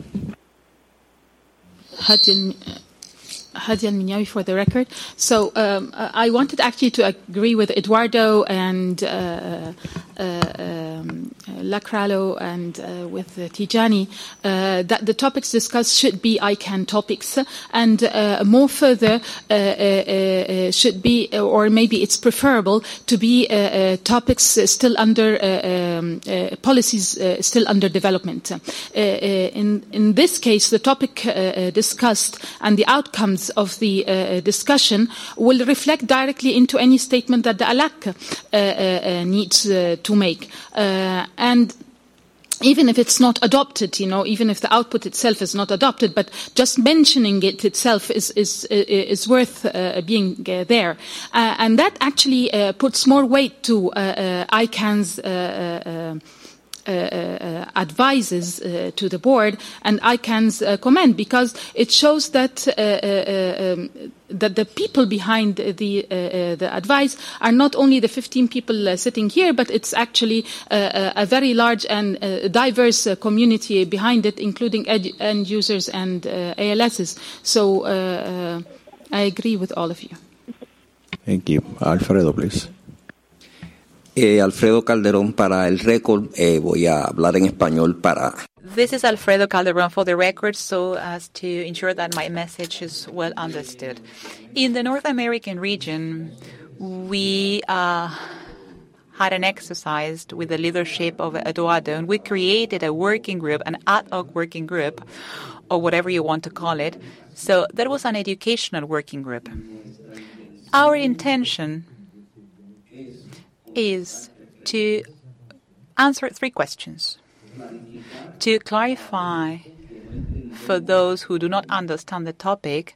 Hadi Al-Minyawi for the record. So um, I wanted actually to agree with Eduardo and uh, uh, um, Lacralo and uh, with uh, Tijani, uh, that the topics discussed should be I CAN topics, and uh, more further uh, uh, uh, should be, or maybe it's preferable to be uh, uh, topics still under uh, um, uh, policies uh, still under development. Uh, uh, in in this case, the topic uh, discussed and the outcomes of the uh, discussion will reflect directly into any statement that the ALAC uh, uh, needs uh, to make. Uh, and even if it's not adopted, you know, even if the output itself is not adopted, but just mentioning it itself is is is worth uh, being uh, there, uh, and that actually uh, puts more weight to uh, uh, I CAN's uh, uh, Uh, uh, advises uh, to the board and I CAN's uh, comment, because it shows that uh, uh, um, that the people behind the uh, uh, the advice are not only the fifteen people uh, sitting here, but it's actually uh, a very large and uh, diverse uh, community behind it, including ed- end users and uh, A L Ss. So uh, uh, I agree with all of you. Thank you. Alfredo, please. Eh, Alfredo Calderón, para el récord, eh, voy a hablar en español para... This is Alfredo Calderón for the record, so as to ensure that my message is well understood. In the North American region, we uh, had an exercise with the leadership of Eduardo, and we created a working group, an ad hoc working group, or whatever you want to call it. So that was an educational working group. Our intention is to answer three questions, to clarify for those who do not understand the topic,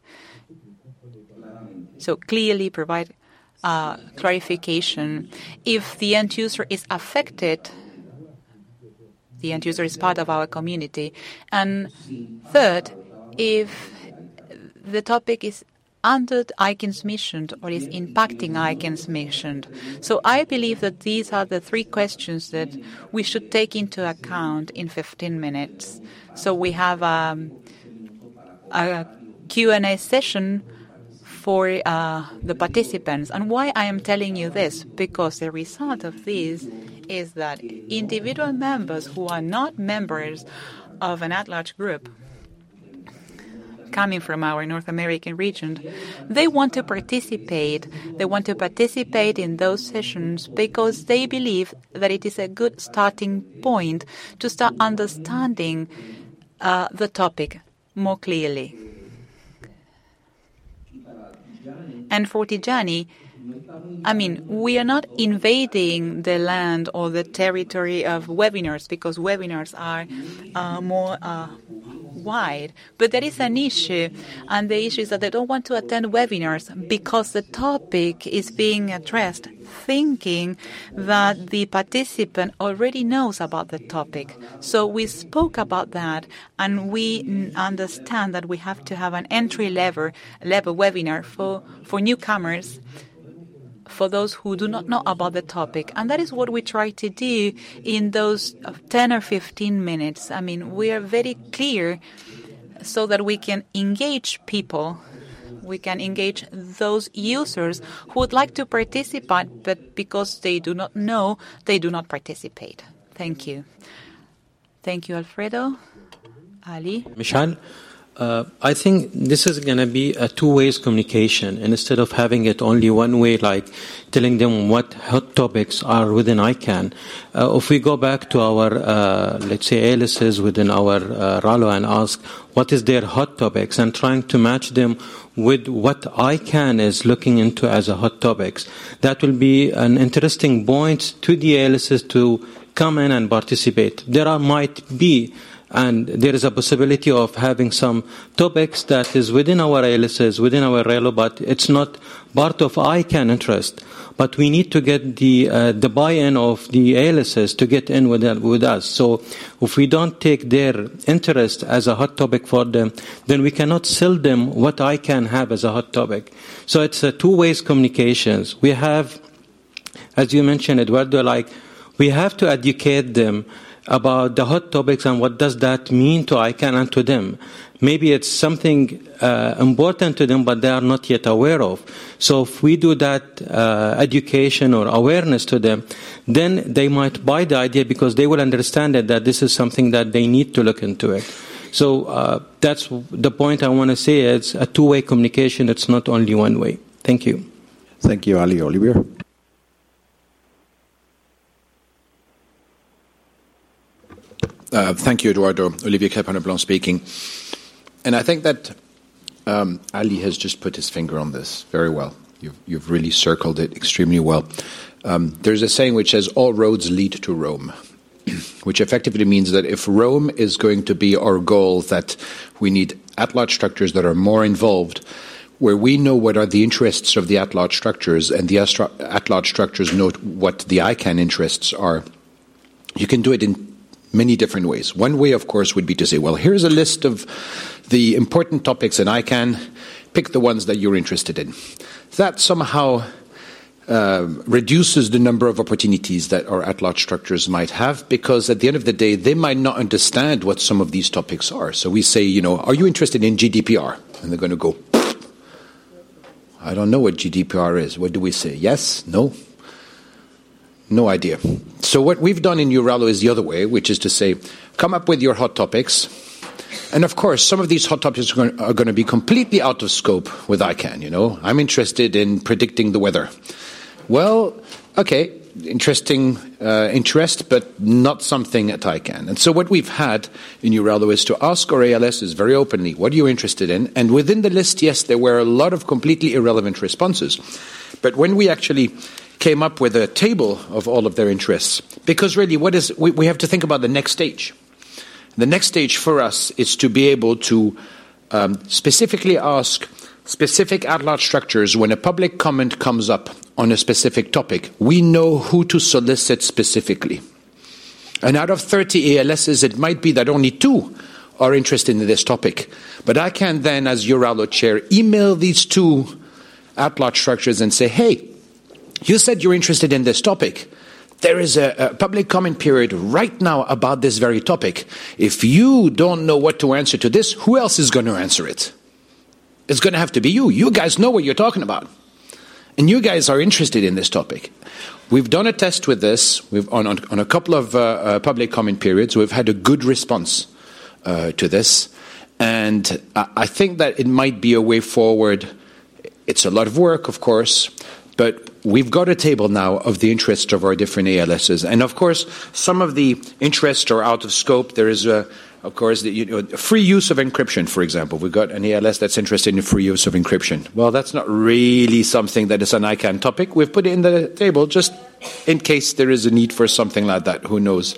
so clearly provide uh, clarification. If the end user is affected, the end user is part of our community. And third, if the topic is under I CAN's mission or is impacting I CAN's mission. So I believe that these are the three questions that we should take into account in fifteen minutes. So we have um, a Q and A session for uh, the participants. And why I am telling you this? Because the result of this is that individual members who are not members of an at-large group coming from our North American region, they want to participate. They want to participate in those sessions because they believe that it is a good starting point to start understanding uh, the topic more clearly. And for Tijani, I mean, we are not invading the land or the territory of webinars, because webinars are uh, more uh, wide. But there is an issue, and the issue is that they don't want to attend webinars because the topic is being addressed, thinking that the participant already knows about the topic. So we spoke about that, and we understand that we have to have an entry-level level webinar for, for newcomers, for those who do not know about the topic. And that is what we try to do in those ten or fifteen minutes. I mean, we are very clear so that we can engage people. We can engage those users who would like to participate, but because they do not know, they do not participate. Thank you. Thank you, Alfredo. Ali? Michal? Uh, I think this is going to be a two-way communication, and instead of having it only one way, like telling them what hot topics are within I CAN. Uh, if we go back to our, uh, let's say, A L Ss within our uh, RALO and ask what is their hot topics, and trying to match them with what I CAN is looking into as a hot topics, that will be an interesting point to the A L Ss to come in and participate. There are, might be And there is a possibility of having some topics that is within our A L Ss, within our RALO, but it's not part of I CAN interest. But we need to get the uh, the buy-in of the A L Ss to get in with, with us. So if we don't take their interest as a hot topic for them, then we cannot sell them what I CAN have as a hot topic. So it's a two-way communications. We have, as you mentioned, Eduardo, like we have to educate them about the hot topics and what does that mean to I CANN and to them. Maybe it's something uh, important to them, but they are not yet aware of. So if we do that uh, education or awareness to them, then they might buy the idea because they will understand it, that this is something that they need to look into it. So uh, that's the point I want to say. It's a two-way communication. It's not only one way. Thank you. Thank you, Ali. Olivier? Uh, thank you, Eduardo. Olivier Crépin-Leblanc speaking. And I think that um, Ali has just put his finger on this very well. You've, you've really circled it extremely well. Um, there's a saying which says, all roads lead to Rome, which effectively means that if Rome is going to be our goal, that we need at-large structures that are more involved, where we know what are the interests of the at-large structures, and the at-large structures know what the I CANN interests are. You can do it in many different ways. One way, of course, would be to say, well, here's a list of the important topics in I CANN. Pick the ones that you're interested in. That somehow uh, reduces the number of opportunities that our at-large structures might have, because at the end of the day, they might not understand what some of these topics are. So we say, you know, are you interested in G D P R? And they're going to go, I don't know what G D P R is. What do we say? Yes? No? No idea. So what we've done in EURALO is the other way, which is to say, come up with your hot topics. And of course, some of these hot topics are going, are going to be completely out of scope with I CANN, you know. I'm interested in predicting the weather. Well, okay, interesting uh, interest, but not something at I CANN. And so what we've had in EURALO is to ask our A L Ss very openly, what are you interested in? And within the list, yes, there were a lot of completely irrelevant responses. But when we actually came up with a table of all of their interests, because really what is we, we have to think about the next stage. The next stage for us is to be able to um, specifically ask specific at-large structures when a public comment comes up on a specific topic. We know who to solicit specifically. And out of thirty A L Ss, it might be that only two are interested in this topic. But I can then, as EURALO chair, email these two at-large structures and say, hey, you said you're interested in this topic. There is a, a public comment period right now about this very topic. If you don't know what to answer to this, who else is going to answer it? It's going to have to be you. You guys know what you're talking about. And you guys are interested in this topic. We've done a test with this We've on, on, on a couple of uh, uh, public comment periods. We've had a good response uh, to this. And I, I think that it might be a way forward. It's a lot of work, of course, but we've got a table now of the interests of our different A L Ss. And of course, some of the interests are out of scope. There is, a, of course, the you know, free use of encryption, for example. We've got an A L S that's interested in free use of encryption. Well, that's not really something that is an I CANN topic. We've put it in the table just in case there is a need for something like that. Who knows?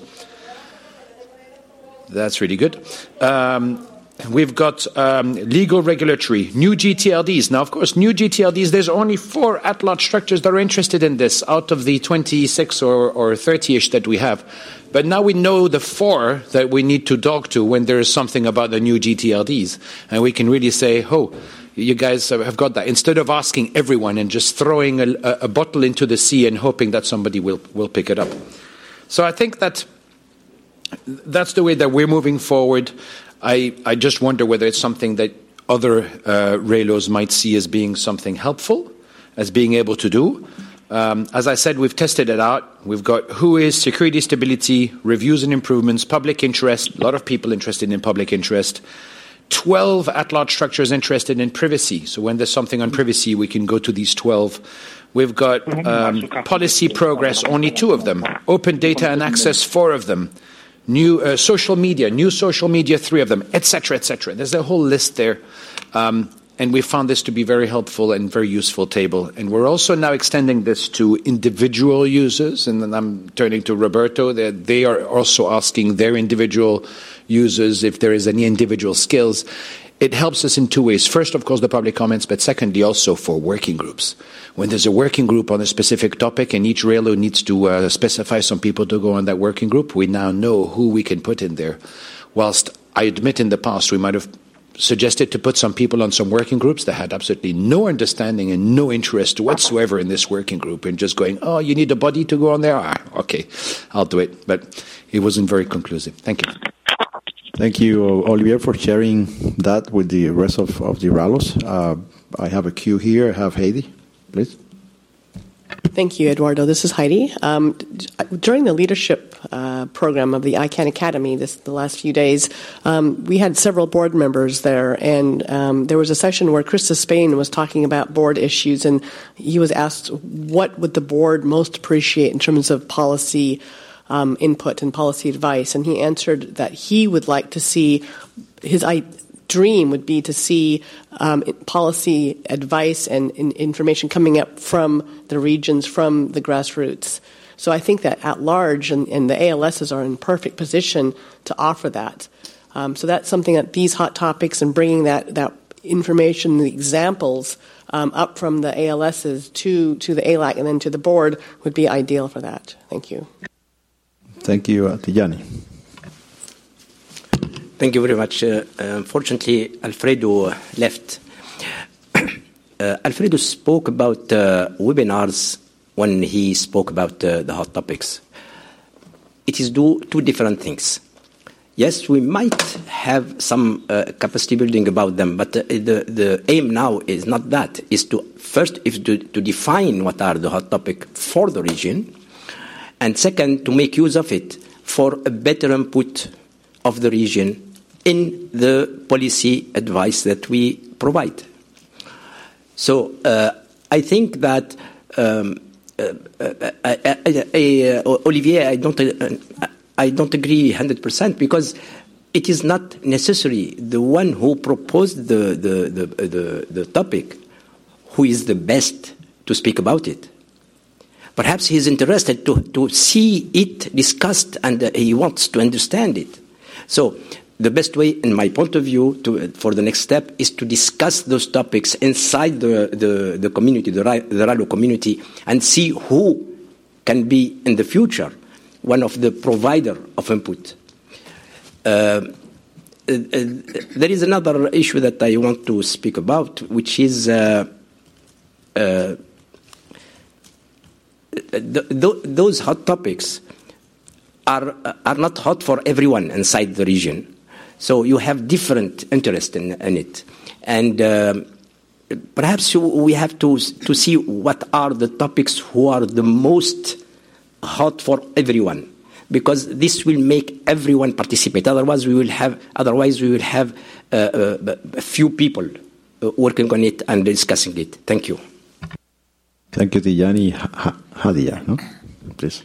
That's really good. Um, We've got um, legal regulatory, new G T L Ds. Now, of course, new G T L Ds, there's only four at-large structures that are interested in this out of the twenty-six or, or thirty-ish that we have. But now we know the four that we need to talk to when there is something about the new G T L Ds. And we can really say, oh, you guys have got that. Instead of asking everyone and just throwing a, a bottle into the sea and hoping that somebody will, will pick it up. So I think that that's the way that we're moving forward. I, I just wonder whether it's something that other uh, RAILOs might see as being something helpful, as being able to do. Um, as I said, we've tested it out. We've got who is security, stability, reviews and improvements, public interest, a lot of people interested in public interest, twelve at-large structures interested in privacy. So when there's something on privacy, we can go to these twelve. We've got um, policy progress, only two of them. Open data and access, four of them. New uh, social media, new social media, three of them, et cetera, et cetera. There's a whole list there. Um, and we found this to be very helpful and very useful table. And we're also now extending this to individual users. And then I'm turning to Roberto. They, they are also asking their individual users if there is any individual skills. It helps us in two ways. First, of course, the public comments, but secondly, also for working groups. When there's a working group on a specific topic and each RAILO needs to uh, specify some people to go on that working group, we now know who we can put in there. Whilst I admit in the past we might have suggested to put some people on some working groups that had absolutely no understanding and no interest whatsoever in this working group and just going, oh, you need a body to go on there? Ah, okay, I'll do it. But it wasn't very conclusive. Thank you. Thank you, Olivier, for sharing that with the rest of, of the Ralos. Uh, I have a queue here. I have Heidi, please. Thank you, Eduardo. This is Heidi. Um, during the leadership uh, program of the I CANN Academy this the last few days, um, we had several board members there, and um, there was a session where Krista Spain was talking about board issues, and he was asked what would the board most appreciate in terms of policy um, input and policy advice, and he answered that he would like to see his I. dream would be to see um, policy advice and in, information coming up from the regions, from the grassroots. So I think that at large, and, and the A L Ss are in perfect position to offer that. Um, so that's something that these hot topics and bringing that, that information, the examples um, up from the A L Ss to, to the A L A C and then to the board would be ideal for that. Thank you. Thank you, uh, Tijani. Thank you very much. Uh, unfortunately, Alfredo left. uh, Alfredo spoke about uh, webinars when he spoke about uh, the hot topics. It is do, two different things. Yes, we might have some uh, capacity building about them, but uh, the, the aim now is not that. Is to first is to, to define what are the hot topics for the region, and second, to make use of it for a better input of the region in the policy advice that we provide. So uh, I think that um, uh, uh, I, I, I, uh, Olivier, I don't, uh, I don't agree one hundred percent because it is not necessarily the one who proposed the, the, the, the, the topic who is the best to speak about it. Perhaps he is interested to, to see it discussed and uh, he wants to understand it. So the best way, in my point of view, to, for the next step is to discuss those topics inside the, the, the community, the, the Ralo community, and see who can be in the future one of the provider of input. Uh, uh, there is another issue that I want to speak about, which is uh, uh, th- th- those hot topics are are not hot for everyone inside the region. So you have different interest in, in it. And uh, perhaps we have to, to see what are the topics who are the most hot for everyone, because this will make everyone participate. Otherwise, we will have, otherwise we will have uh, uh, a few people uh, working on it and discussing it. Thank you. Thank you, Tijani. Hadia, no? Please.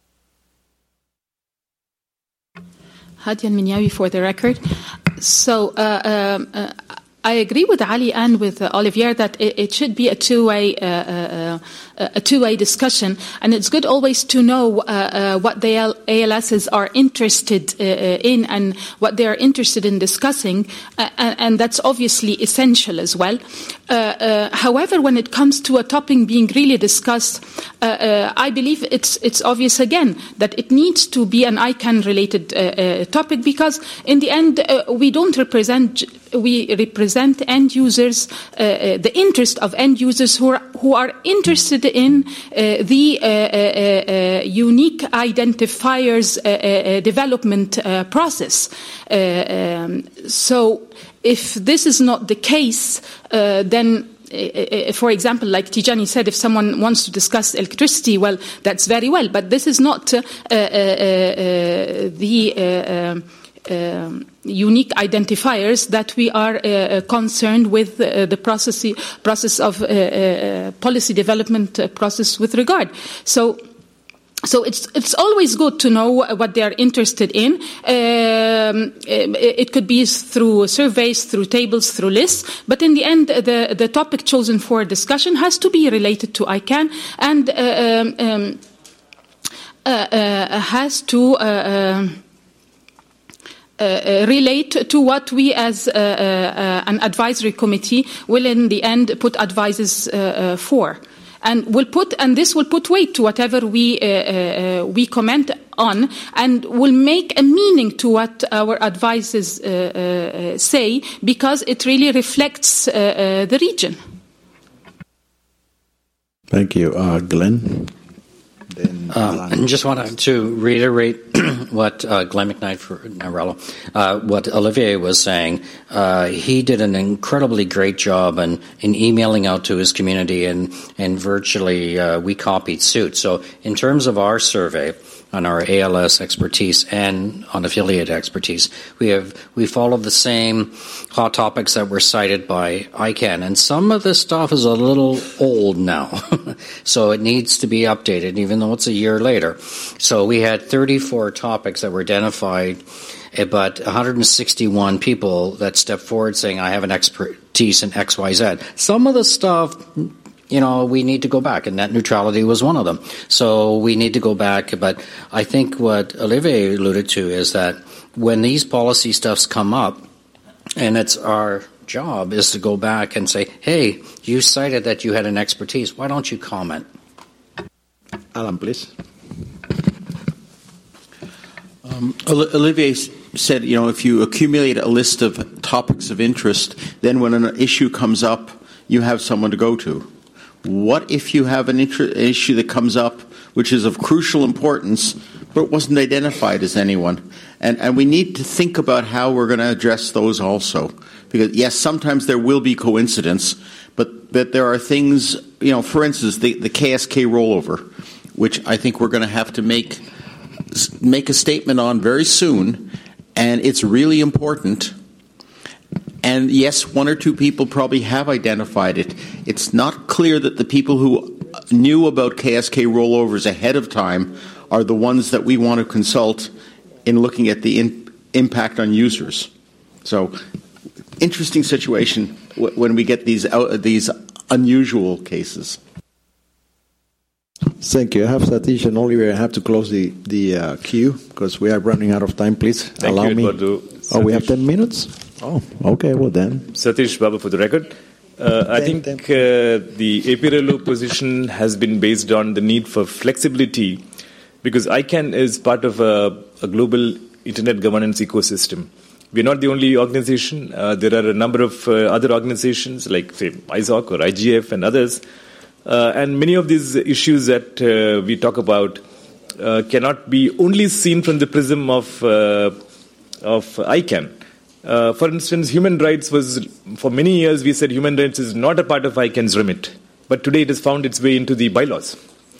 Hadia Al-Minyawi for the record. So uh, um, uh, I agree with Ali and with uh, Olivier that it, it should be a two-way uh, uh, a two-way discussion, and it's good always to know uh, uh, what the A L Ss are interested uh, in and what they are interested in discussing, uh, and, and that's obviously essential as well. Uh, uh, however, when it comes to a topic being really discussed, uh, uh, I believe it's it's obvious again that it needs to be an I CANN-related uh, uh, topic, because in the end uh, we don't represent we represent end users, uh, uh, the interest of end users who are who are interested in uh, the uh, uh, uh, unique identifiers uh, uh, development uh, process. Uh, um, so if this is not the case, uh, then Uh, for example, like Tijani said, if someone wants to discuss electricity, well, that's very well, but this is not uh, uh, uh, the uh, uh, unique identifiers that we are uh, concerned with uh, the process, process of uh, uh, policy development uh, process with regard. So So it's it's always good to know what they are interested in. Um, it could be through surveys, through tables, through lists. But in the end, the, the topic chosen for discussion has to be related to I CANN and uh, um, uh, uh, has to uh, uh, relate to what we as uh, uh, an advisory committee will in the end put advices uh, uh, for. And will put, and this will put weight to whatever we uh, uh, we comment on, and will make a meaning to what our advices uh, uh, say, because it really reflects uh, uh, the region. Thank you, uh, Glenn. Then Uh, I just wanted to reiterate what uh, Glenn McKnight for Narello, uh, what Olivier was saying. Uh, he did an incredibly great job in, in emailing out to his community, and, and virtually uh, we copied suit. So in terms of our survey on our A L S expertise and on affiliate expertise, we have we followed the same hot topics that were cited by I CANN, and some of this stuff is a little old now, so it needs to be updated, even though it's a year later. So we had thirty-four topics that were identified, but one hundred sixty-one people that stepped forward saying, I have an expertise in X Y Z. Some of the stuff, you know, we need to go back, and net neutrality was one of them. So we need to go back, but I think what Olivier alluded to is that when these policy stuffs come up, and it's our job is to go back and say, hey, you cited that you had an expertise. Why don't you comment? Alan, please. Um, Olivier said, you know, if you accumulate a list of topics of interest, then when an issue comes up, you have someone to go to. What if you have an inter- issue that comes up which is of crucial importance but wasn't identified as anyone? And, and we need to think about how we're going to address those also. Because, yes, sometimes there will be coincidence, but, but there are things, you know, for instance, the, the K S K rollover, which I think we're going to have to make make a statement on very soon, and it's really important. And yes, one or two people probably have identified it. It's not clear that the people who knew about K S K rollovers ahead of time are the ones that we want to consult in looking at the in, impact on users. So, interesting situation w- when we get these uh, these unusual cases. Thank you. I have Satish and Oliver. I have to close the, the uh, queue because we are running out of time. Please Thank allow you, me. Eduardo. Oh, we have ten minutes? Oh, okay. Well, then. Satish Babu for the record. Uh, I think uh, the APRELO position has been based on the need for flexibility because I CANN is part of a, a global internet governance ecosystem. We're not the only organization. Uh, there are a number of uh, other organizations like, say, I S O C or I G F and others. Uh, and many of these issues that uh, we talk about uh, cannot be only seen from the prism of uh, of I CANN. Uh, for instance, human rights was, for many years we said human rights is not a part of I CANN's remit, but today it has found its way into the bylaws.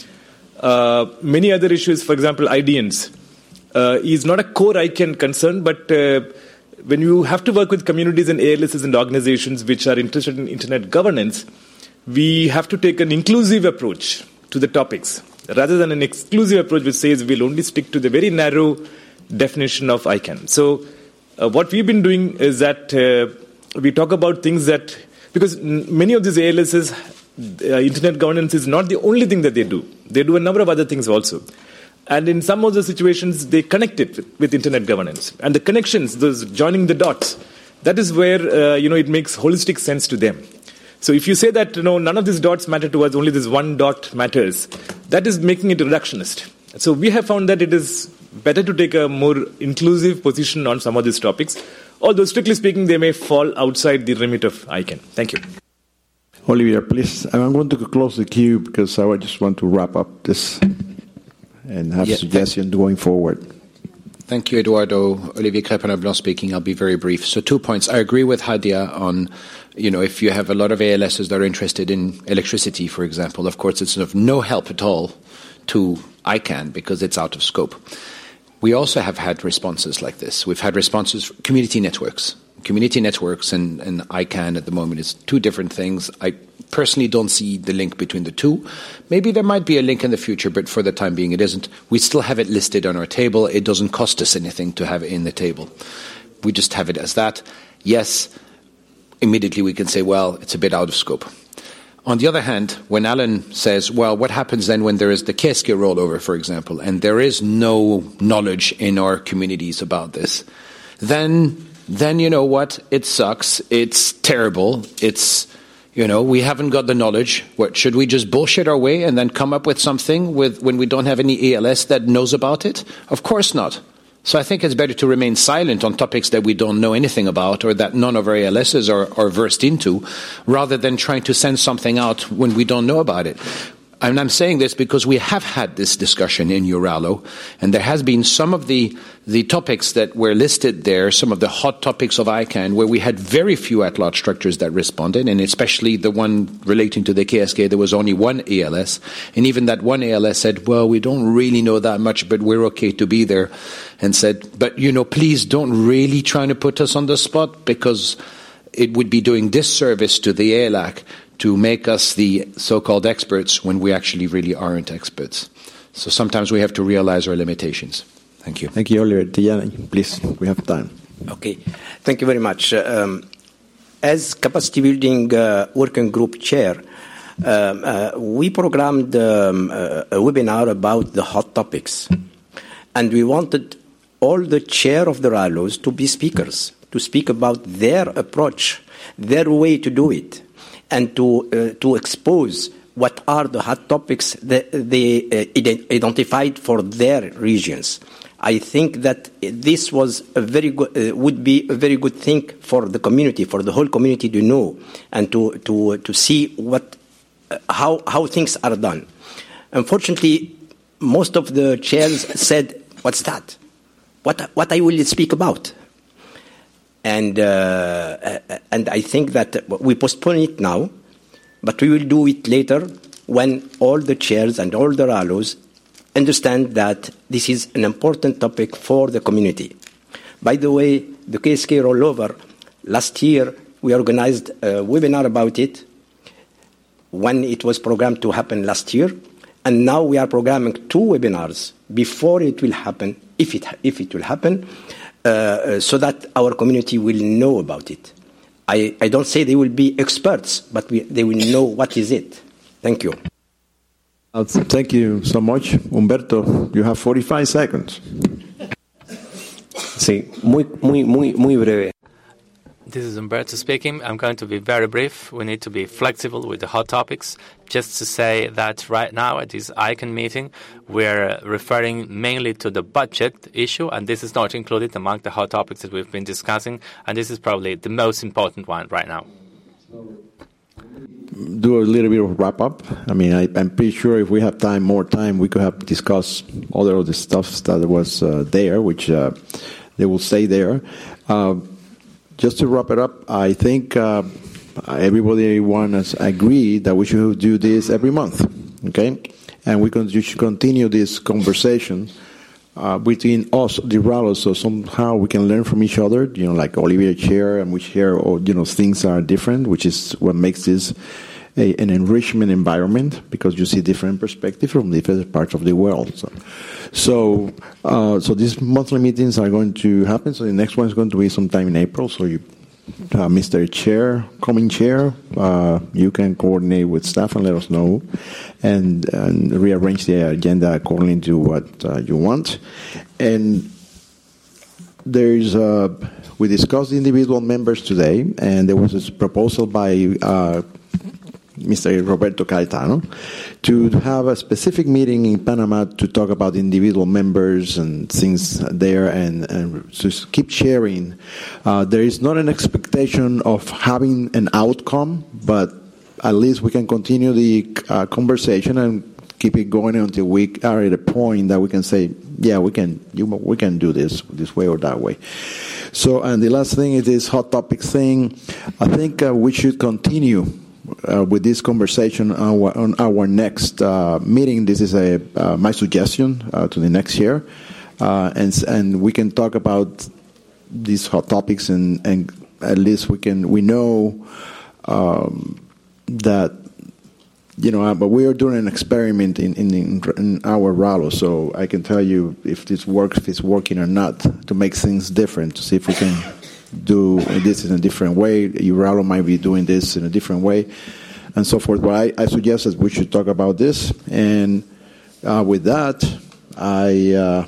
Uh, many other issues, for example, I D Ns, uh, is not a core I CANN concern, but uh, when you have to work with communities and A L Ss and organizations which are interested in internet governance, we have to take an inclusive approach to the topics, rather than an exclusive approach which says we'll only stick to the very narrow definition of I CANN. So uh, what we've been doing is that uh, we talk about things that, because n- many of these A L Ss, uh, internet governance is not the only thing that they do. They do a number of other things also. And in some of the situations, they connect it with, with internet governance. And the connections, those joining the dots, that is where uh, you know it makes holistic sense to them. So if you say that you know none of these dots matter to us, only this one dot matters, that is making it reductionist. So we have found that it is better to take a more inclusive position on some of these topics, although strictly speaking they may fall outside the remit of I CANN. Thank you. Olivier, please. I'm going to close the queue because I just want to wrap up this and have yeah, suggestions going forward. Thank you, Eduardo. Olivier Crépin-Blanc speaking. I'll be very brief. So two points. I agree with Hadia on, you know, if you have a lot of A L Ss that are interested in electricity, for example, of course it's of no help at all to I CANN because it's out of scope. We also have had responses like this. We've had responses from community networks. Community networks and, and I CANN at the moment is two different things. I personally don't see the link between the two. Maybe there might be a link in the future, but for the time being it isn't. We still have it listed on our table. It doesn't cost us anything to have it in the table. We just have it as that. Yes, immediately we can say, well, it's a bit out of scope. On the other hand, when Alan says, well, what happens then when there is the K S K rollover, for example, and there is no knowledge in our communities about this, then, then you know what? It sucks. It's terrible. It's, you know, we haven't got the knowledge. What, should we just bullshit our way and then come up with something with when we don't have any A L S that knows about it? Of course not. So I think it's better to remain silent on topics that we don't know anything about or that none of our A L Ss are, are versed into, rather than trying to send something out when we don't know about it. and I'm saying this because we have had this discussion in EURALO, and there has been some of the, the topics that were listed there, some of the hot topics of I CANN, where we had very few at-large structures that responded, and especially the one relating to the K S K, there was only one A L S, and even that one A L S said, well, we don't really know that much, but we're okay to be there, and said, but, you know, please don't really try to put us on the spot, because it would be doing disservice to the A L A C to make us the so-called experts when we actually really aren't experts. So sometimes we have to realize our limitations. Thank you. Thank you, Oliver. Tijani, please, we have time. Okay, thank you very much. Um, as capacity building uh, working group chair, um, uh, we programmed um, a, a webinar about the hot topics. And we wanted all the chair of the R A L Os to be speakers, to speak about their approach, their way to do it, and to uh, to expose what are the hot topics that they uh, ident- identified for their regions. I think that this was a very good, uh, would be a very good thing for the community, for the whole community to know and to to to see what uh, how how things are done. Unfortunately, most of the chairs said, "What's that? What what I will speak about?" And uh, and I think that we postpone it now, but we will do it later when all the chairs and all the R A L Os understand that this is an important topic for the community. By the way, the K S K rollover, last year we organized a webinar about it when it was programmed to happen last year, and now we are programming two webinars before it will happen, if it, if it will happen, Uh, so that our community will know about it. I, I don't say they will be experts, but we, they will know what is it. Thank you. Uh, thank you so much. Humberto, you have forty-five seconds. Sí, muy, muy, muy, muy breve. This is Umberto speaking. I'm going to be very brief. We need to be flexible with the hot topics. Just to say that right now at this I CANN meeting, we're referring mainly to the budget issue, and this is not included among the hot topics that we've been discussing, and this is probably the most important one right now. Do a little bit of wrap up. I mean, I, I'm pretty sure if we have time, more time, we could have discussed all of the stuff that was uh, there, which uh, they will stay there. Uh, Just to wrap it up, I think uh, everybody wants agreed that we should do this every month, okay? And we can, you should continue this conversation uh, between us, the R A L Os, so somehow we can learn from each other. You know, like Olivia share, and we share, or you know, things are different, which is what makes this a, an enrichment environment, because you see different perspectives from different parts of the world. So. So, uh, so these monthly meetings are going to happen. So the next one is going to be sometime in April. So you, uh, Mister Chair, coming chair, uh, you can coordinate with staff and let us know, and, and rearrange the agenda according to what uh, you want. And there's, uh, we discussed the individual members today, and there was this proposal by uh, Mister Roberto Caetano to have a specific meeting in Panama to talk about individual members and things there, and, and to keep sharing. Uh, there is not an expectation of having an outcome, but at least we can continue the uh, conversation and keep it going until we are at a point that we can say, yeah, we can you, we can do this this way or that way. So, and the last thing is this hot topic thing. I think uh, we should continue Uh, with this conversation on our, on our next uh, meeting. This is a uh, my suggestion uh, to the next year, uh, and and we can talk about these hot topics, and, and at least we can we know um, that you know. But we are doing an experiment in in, in our R A L O, so I can tell you if this works, if it's working or not, to make things different, to see if we can do this in a different way. R A L O might be doing this in a different way, and so forth. But I, I suggest that we should talk about this. And uh, with that, I uh,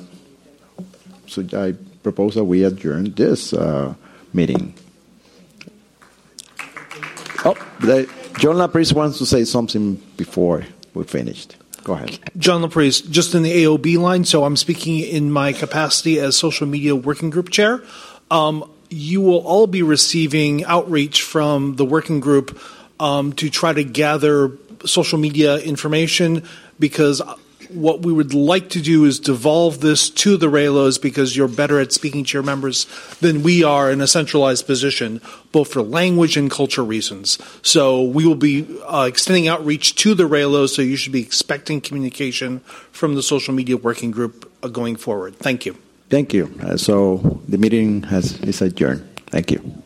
so I propose that we adjourn this uh, meeting. Oh, the, John Laprise wants to say something before we're finished. Go ahead. John Laprise, just in the A O B line, so I'm speaking in my capacity as social media working group chair. Um, you will all be receiving outreach from the working group um, to try to gather social media information, because what we would like to do is devolve this to the RELOs, because you're better at speaking to your members than we are in a centralized position, both for language and culture reasons. So we will be uh, extending outreach to the RELOs, so you should be expecting communication from the social media working group uh, going forward. Thank you. Thank you. Uh, so the meeting has is adjourned. Thank you.